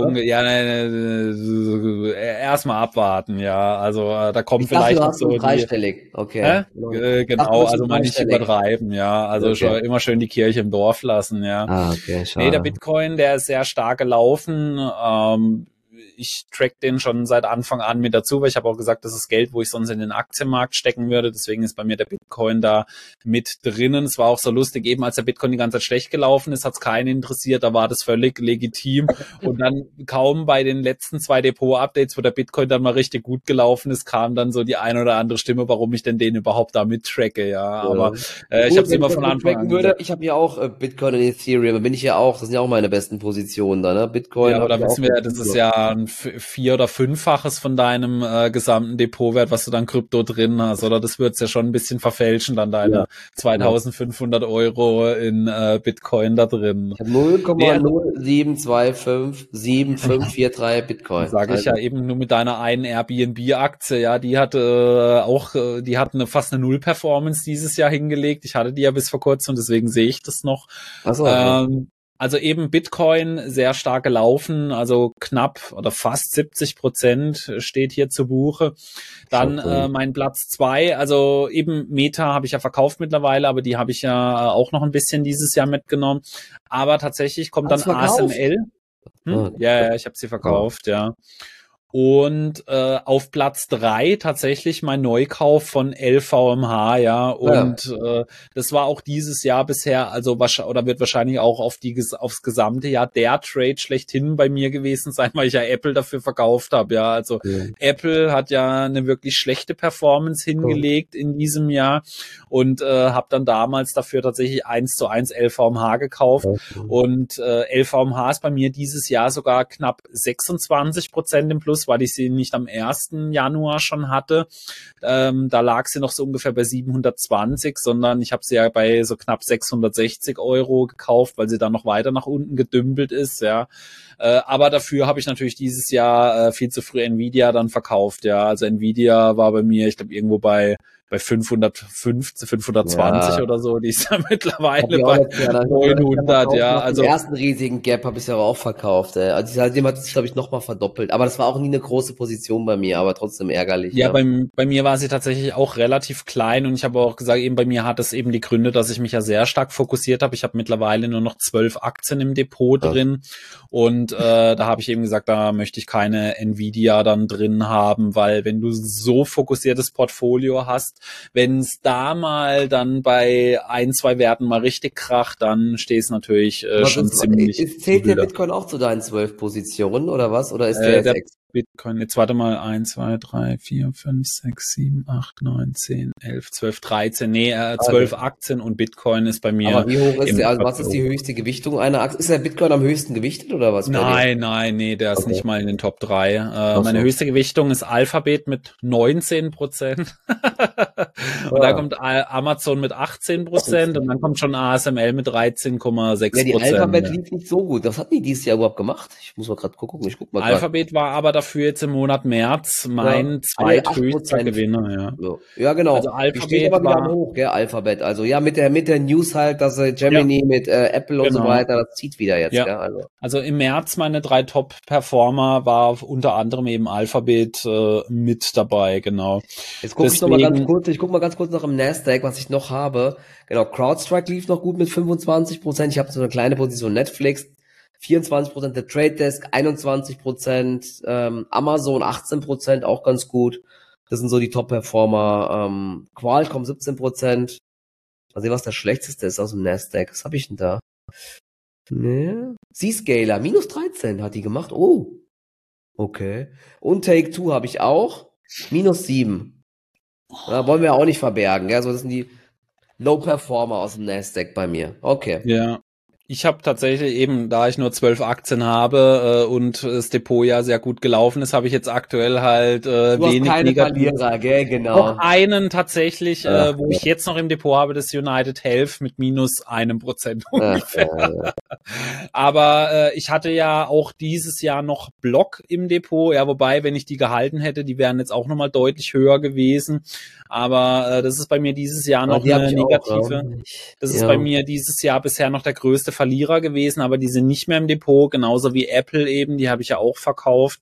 Erstmal abwarten, ja. Also da kommen Ich dachte, vielleicht du noch hast nur so dreistellig. Okay. Ich dachte, genau, du hast also nur mal nicht dreistellig. übertreiben, ja. Also schon Okay. immer schön die Kirche im Dorf lassen, ja. Okay, Nee, schade. der Bitcoin, der ist sehr stark gelaufen. Ich track den schon seit Anfang an mit dazu, weil ich habe auch gesagt, das ist Geld, wo ich sonst in den Aktienmarkt stecken würde. Deswegen ist bei mir der Bitcoin da mit drinnen. Es war auch so lustig, eben als der Bitcoin die ganze Zeit schlecht gelaufen ist, hat es keinen interessiert, da war das völlig legitim. Und dann kaum bei den letzten 2 Depot-Updates, wo der Bitcoin dann mal richtig gut gelaufen ist, kam dann so die eine oder andere Stimme, warum ich denn den überhaupt da mittracke, ja. Aber ich habe es immer von Anfang an gesagt. Ich habe ja auch Bitcoin und Ethereum, da bin ich ja auch, das sind ja auch meine besten Positionen da, ne? Bitcoin Ja, aber habe da ich auch. wissen wir ja, das ist ja ein 4- oder 5-faches von deinem gesamten Depotwert, was du dann Krypto drin hast, oder? Das wird's ja schon ein bisschen verfälschen, dann deine 2.500 Euro in Bitcoin da drin. Ich habe 0,07257543 Bitcoin. Sage ich ja eben nur mit deiner einen Airbnb-Aktie, ja, die hat die hat fast eine Null-Performance dieses Jahr hingelegt. Ich hatte die ja bis vor kurzem und deswegen sehe ich das noch. Ach so, okay. Also eben Bitcoin sehr stark gelaufen, also knapp oder fast 70% steht hier zu Buche. Dann mein Platz 2, also eben Meta habe ich ja verkauft mittlerweile, aber die habe ich ja auch noch ein bisschen dieses Jahr mitgenommen. Aber tatsächlich kommt dann ASML. Ja, ich habe sie verkauft, ja. Und auf Platz 3 tatsächlich mein Neukauf von LVMH, ja. Und das war auch dieses Jahr bisher, also oder wird wahrscheinlich auch aufs gesamte Jahr der Trade schlechthin bei mir gewesen sein, weil ich ja Apple dafür verkauft habe, ja. Also Apple hat ja eine wirklich schlechte Performance hingelegt in diesem Jahr und habe dann damals dafür tatsächlich 1:1 LVMH gekauft. Und LVMH ist bei mir dieses Jahr sogar knapp 26% im Plus, weil ich sie nicht am 1. Januar schon hatte. Da lag sie noch so ungefähr bei 720, sondern ich habe sie ja bei so knapp 660 Euro gekauft, weil sie dann noch weiter nach unten gedümpelt ist, ja. Aber dafür habe ich natürlich dieses Jahr viel zu früh Nvidia dann verkauft, ja. Also Nvidia war bei mir, ich glaube, irgendwo bei 550, 520 oder so, die ist ja mittlerweile bei 900, ja. Also den ersten riesigen Gap habe ich ja auch verkauft. Also seitdem hat es sich, glaube ich, nochmal verdoppelt. Aber das war auch nie eine große Position bei mir, aber trotzdem ärgerlich. Ja, bei mir war sie tatsächlich auch relativ klein und ich habe auch gesagt, eben bei mir hat es eben die Gründe, dass ich mich ja sehr stark fokussiert habe. Ich habe mittlerweile nur noch 12 Aktien im Depot drin und da habe ich eben gesagt, da möchte ich keine Nvidia dann drin haben, weil wenn du so fokussiertes Portfolio hast, wenn es da mal dann bei 1, 2 Werten mal richtig kracht, dann steht es natürlich schon ziemlich. Zählt der Bitcoin auch zu deinen 12 Positionen oder was? Oder ist der jetzt Bitcoin, jetzt warte mal, 1, 2, 3, 4, 5, 6, 7, 8, 9, 10, 11, 12, 13, 12 Aktien und Bitcoin ist bei mir. Aber wie hoch ist der, also was ist die höchste Gewichtung einer Aktie? Ist der Bitcoin am höchsten gewichtet oder was? Nein, der ist nicht mal in den Top 3. Meine höchste Gewichtung ist Alphabet mit 19%. Und dann kommt Amazon mit 18% und dann kommt schon ASML mit 13,6%. Ja, die Alphabet lief nicht so gut. Was hat die dieses Jahr überhaupt gemacht? Ich muss mal gerade gucken. Alphabet war aber dafür jetzt im Monat März mein zweithöchster Gewinner, ja. Ja, genau. Also Alphabet steht aber wieder hoch, gell, Alphabet. Also ja, mit der News halt, dass Gemini mit Apple und so weiter, das zieht wieder jetzt, ja. Also im März meine 3 Top-Performer war unter anderem eben Alphabet mit dabei, genau. Jetzt gucke ich noch mal ganz kurz, ganz kurz noch im Nasdaq, was ich noch habe. Genau, CrowdStrike lief noch gut mit 25%. Ich habe so eine kleine Position Netflix. 24% der Trade Desk, 21%, Amazon 18%, auch ganz gut. Das sind so die Top-Performer. Qualcomm 17%. Mal sehen, was der schlechteste ist aus dem Nasdaq. Was habe ich denn da? Zscaler, minus 13 hat die gemacht. Oh, okay. Und Take-Two habe ich auch. Minus 7. Da wollen wir auch nicht verbergen. Gell? So, das sind die Low-Performer aus dem Nasdaq bei mir. Okay. Ja. Ich habe tatsächlich eben, da ich nur 12 Aktien habe und das Depot ja sehr gut gelaufen ist, habe ich jetzt aktuell halt Du hast wenig keine negativ. Verlierer, gell, Noch genau. einen tatsächlich, Ach, wo ich jetzt noch im Depot habe, das United Health mit -1% ach, ungefähr. Aber ich hatte ja auch dieses Jahr noch Block im Depot, ja, wobei, wenn ich die gehalten hätte, die wären jetzt auch nochmal deutlich höher gewesen. Aber das ist bei mir dieses Jahr noch die habe eine ich auch, negative. ja. Das ist bei Ja. mir dieses Jahr bisher noch der größte Verlierer gewesen, aber die sind nicht mehr im Depot, genauso wie Apple eben, die habe ich ja auch verkauft.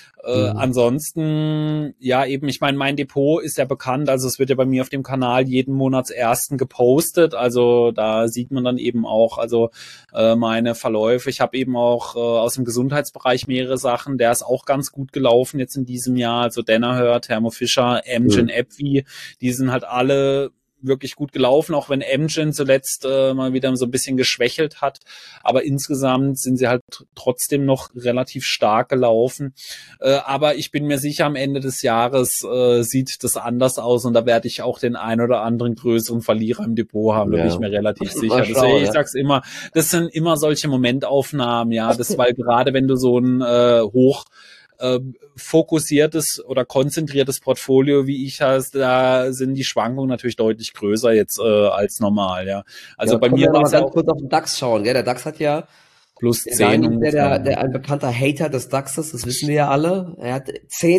Ansonsten, ja eben, ich meine, mein Depot ist ja bekannt, also es wird ja bei mir auf dem Kanal jeden Monatsersten gepostet, also da sieht man dann eben auch, also meine Verläufe. Ich habe eben auch aus dem Gesundheitsbereich mehrere Sachen, der ist auch ganz gut gelaufen jetzt in diesem Jahr, also Danaher, Thermo Fisher, Amgen, AbbVie, die sind halt alle wirklich gut gelaufen, auch wenn Amgen zuletzt mal wieder so ein bisschen geschwächelt hat. Aber insgesamt sind sie halt trotzdem noch relativ stark gelaufen. Aber ich bin mir sicher, am Ende des Jahres sieht das anders aus und da werde ich auch den ein oder anderen größeren Verlierer im Depot haben. Da bin ich mir relativ sicher. Mal schauen, Deswegen, ich sag's immer, das sind immer solche Momentaufnahmen, ja. Das, weil gerade wenn du so ein hoch fokussiertes oder konzentriertes Portfolio, wie ich hast, da sind die Schwankungen natürlich deutlich größer jetzt als normal, ja. Also ja, bei können mir wir war noch es mal ja ganz auch kurz auf den DAX schauen, gell? Der DAX hat ja, plus der 10 Daniel, ungefähr. der ein bekannter Hater des DAXes, das wissen wir ja alle, er hat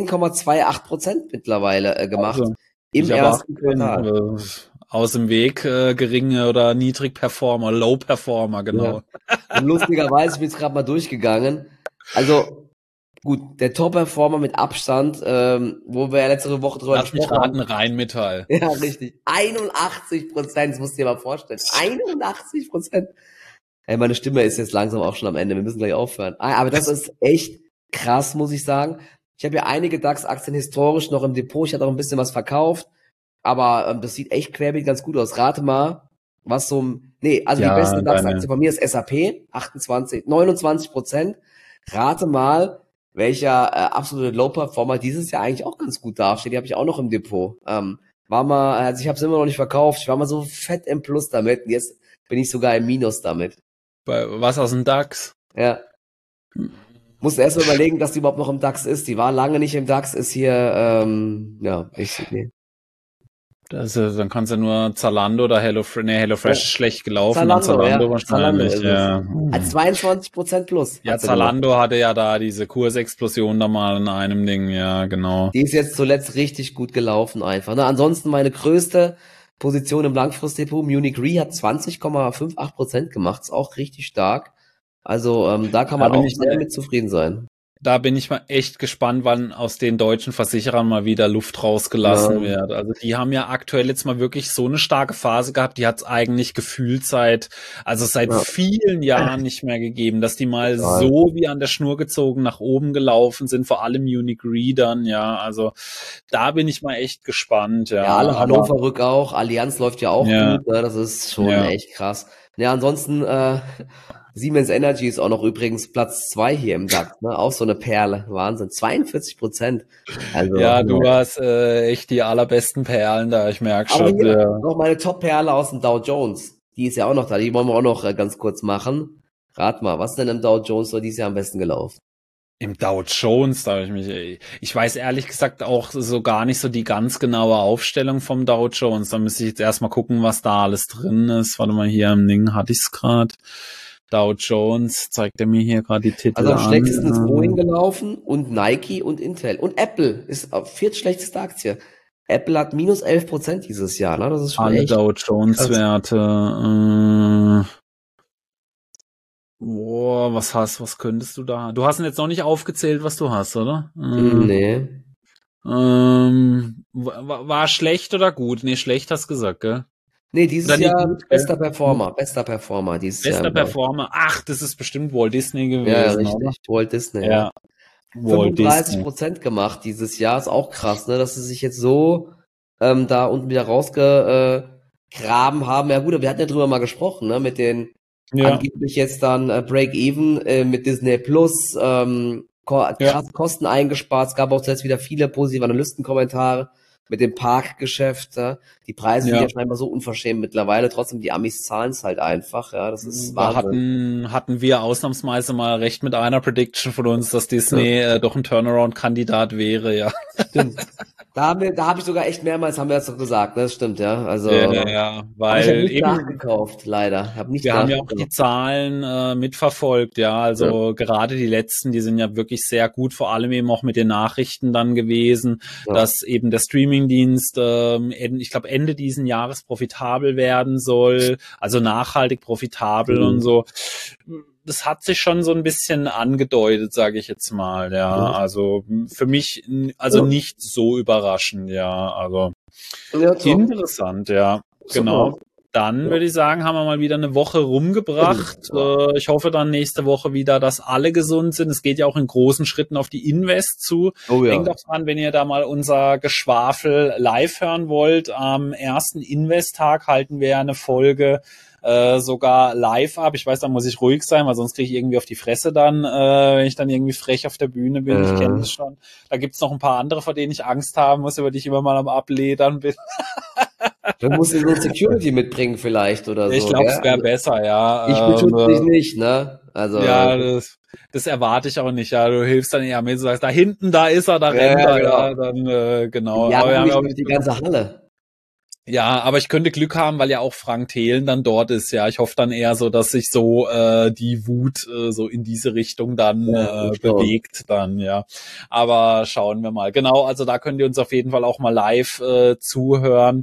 10,28% mittlerweile gemacht Also, im ich habe ersten Quartal. aus dem Weg geringe oder Niedrigperformer, Low-Performer, Ja. genau. Und lustigerweise, ich bin jetzt gerade mal durchgegangen. Also, gut, der Top-Performer mit Abstand, wo wir ja letzte Woche drüber Lass mich gesprochen haben. raten, Rheinmetall. Ja, richtig. 81%, das musst du dir mal vorstellen. 81%. Ey, meine Stimme ist jetzt langsam auch schon am Ende. Wir müssen gleich aufhören. Aber das ist echt krass, muss ich sagen. Ich habe ja einige DAX-Aktien historisch noch im Depot. Ich hatte auch ein bisschen was verkauft. Aber das sieht echt querbeet ganz gut aus. Rate mal, was so, also die Ja, beste DAX-Aktie deine, von mir ist SAP, 29%. Rate mal, welcher absolute Low-Performer dieses Jahr eigentlich auch ganz gut dasteht. Die habe ich auch noch im Depot. Also ich habe es immer noch nicht verkauft. Ich war mal so fett im Plus damit. Und jetzt bin ich sogar im Minus damit. was aus dem DAX? Ja. Musste erst mal überlegen, dass die überhaupt noch im DAX ist. Die war lange nicht im DAX, ist hier, basically. Dann kannst du nur Zalando oder HelloFresh ist schlecht gelaufen, dann Zalando, ja. Zalando wahrscheinlich, ist ja. es. Hat 22% plus. Ja, hat sie gemacht. Zalando hatte ja da diese Kursexplosion da mal in einem Ding, ja, genau. Die ist jetzt zuletzt richtig gut gelaufen einfach. Ne? Ansonsten meine größte Position im Langfristdepot, Munich Re, hat 20,58% gemacht. Ist auch richtig stark. Also da kann man auch sehr mit zufrieden sein. Da bin ich mal echt gespannt, wann aus den deutschen Versicherern mal wieder Luft rausgelassen wird. Also die haben ja aktuell jetzt mal wirklich so eine starke Phase gehabt, die hat es eigentlich gefühlt seit vielen Jahren nicht mehr gegeben, dass die mal so wie an der Schnur gezogen nach oben gelaufen sind, vor allem Munich Re dann, ja, also da bin ich mal echt gespannt, ja. Ja, alle Hannover Rück auch, Allianz läuft ja auch gut, ne? Das ist schon echt krass. Ja, ansonsten Siemens Energy ist auch noch übrigens Platz 2 hier im DAX, ne? Auch so eine Perle. Wahnsinn. 42%. Also, ja, du hast echt die allerbesten Perlen da, ich merke schon. Aber hier noch meine Top-Perle aus dem Dow Jones. Die ist ja auch noch da. Die wollen wir auch noch ganz kurz machen. Rat mal, was ist denn im Dow Jones so dieses Jahr am besten gelaufen? Im Dow Jones, da habe ich mich, ich weiß ehrlich gesagt auch so gar nicht so die ganz genaue Aufstellung vom Dow Jones. Da müsste ich jetzt erstmal gucken, was da alles drin ist. Warte mal, hier im Ding hatte ich es gerade. Dow Jones, zeigt er mir hier gerade die Titel an. Also am schlechtesten ist an. Boeing gelaufen und Nike und Intel. Und Apple ist viertschlechteste Aktie. Apple hat minus 11% dieses Jahr, ne? Das ist schon alle echt Dow Jones Werte. Boah, was könntest du da? Du hast ihn jetzt noch nicht aufgezählt, was du hast, oder? Nee. War schlecht oder gut? Nee, schlecht hast du gesagt, gell? Nee, dieses Jahr gut, bester Performer dieses Jahr. Bester Performer. Ach, das ist bestimmt Walt Disney gewesen, ja, richtig. oder? Walt Disney. Ja. Walt 35% gemacht dieses Jahr, ist auch krass, ne, dass sie sich jetzt so da unten wieder rausgegraben haben. Ja gut, aber wir hatten ja drüber mal gesprochen, ne, mit den angeblich jetzt dann Break-Even mit Disney Plus, krass Kosten eingespart. Es gab auch jetzt wieder viele positive Analystenkommentare. mit dem Parkgeschäft. Ja. Die Preise sind Ja. ja scheinbar so unverschämt mittlerweile. Trotzdem, die Amis zahlen es halt einfach. Ja, das ist Da Wahnsinn. hatten wir ausnahmsweise mal recht mit einer Prediction von uns, dass Disney doch ein Turnaround-Kandidat wäre, ja. Stimmt. Da hab ich sogar echt mehrmals, haben wir das doch gesagt, ne? Das stimmt, ja. Also, Ja, aber ich habe weil nicht eben, nachgekauft, leider. Habe nicht wir haben ja auch die nachgekauft. Zahlen mitverfolgt, ja. Ja. Also gerade die letzten, die sind ja wirklich sehr gut, vor allem eben auch mit den Nachrichten dann gewesen, Ja. dass eben der Streamingdienst, ich glaube, Ende diesen Jahres profitabel werden soll, also nachhaltig profitabel und so. Das hat sich schon so ein bisschen angedeutet, sage ich jetzt mal, ja. Also für mich, also nicht so überraschend, ja. Also Ja, top. interessant, ja. Genau. Super. Dann würde ich sagen, haben wir mal wieder eine Woche rumgebracht. Ja. Ich hoffe dann nächste Woche wieder, dass alle gesund sind. Es geht ja auch in großen Schritten auf die Invest zu. Oh ja. Denkt auch dran, wenn ihr da mal unser Geschwafel live hören wollt. Am ersten Invest-Tag halten wir ja eine Folge sogar live ab. Ich weiß, da muss ich ruhig sein, weil sonst kriege ich irgendwie auf die Fresse dann, wenn ich dann irgendwie frech auf der Bühne bin. Ich kenne das schon. Da gibt's noch ein paar andere, vor denen ich Angst haben muss, über die ich immer mal am Abledern bin. Du musst so Security mitbringen vielleicht oder so. Ich glaube, es wäre besser, ja. Ich beschütze dich nicht, ne? Also. Ja, das erwarte ich auch nicht, ja. Du hilfst dann eher mit, du sagst, da hinten, da ist er, da rennt er, genau. ja, dann, genau. Ja, aber wir haben nicht ja auch durch die ganze Halle. Ja, aber ich könnte Glück haben, weil ja auch Frank Thelen dann dort ist. Ja, ich hoffe dann eher so, dass sich so die Wut so in diese Richtung dann bewegt dann, ja. Aber schauen wir mal. Genau, also da könnt ihr uns auf jeden Fall auch mal live zuhören.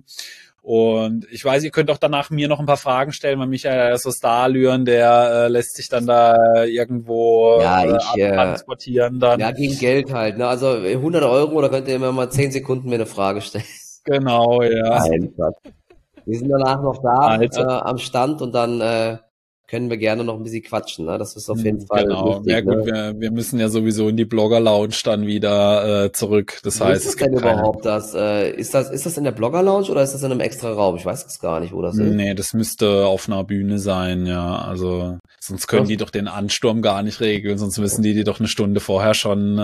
Und ich weiß, ihr könnt auch danach mir noch ein paar Fragen stellen, weil Michael ist so Starlüren, der lässt sich dann da irgendwo transportieren dann. Ja, gegen Geld halt. Ne? Also 100 Euro, da könnt ihr immer mal 10 Sekunden mir eine Frage stellen. Genau, ja. Einfach. Wir sind danach noch da am Stand und dann können wir gerne noch ein bisschen quatschen. Ne? Das ist auf jeden Fall lustig. Ja gut, wir müssen ja sowieso in die Blogger-Lounge dann wieder zurück. Das heißt, ist das denn überhaupt das? Ist das in der Blogger-Lounge oder ist das in einem extra Raum? Ich weiß es gar nicht, wo das ist. Nee, das müsste auf einer Bühne sein, ja. Also sonst können die doch den Ansturm gar nicht regeln, sonst müssen die doch eine Stunde vorher schon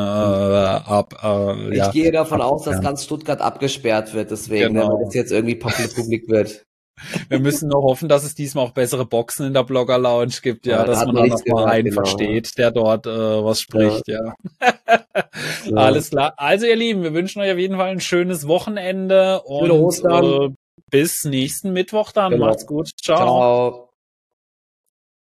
Ich gehe davon aus, dass ganz Stuttgart abgesperrt wird, deswegen, wenn das jetzt irgendwie publik wird. Wir müssen nur hoffen, dass es diesmal auch bessere Boxen in der Blogger-Lounge gibt, ja, dass man da noch mal einen versteht, der dort was spricht, ja. Alles klar. Also ihr Lieben, wir wünschen euch auf jeden Fall ein schönes Wochenende und bis nächsten Mittwoch dann. Macht's gut. Ciao.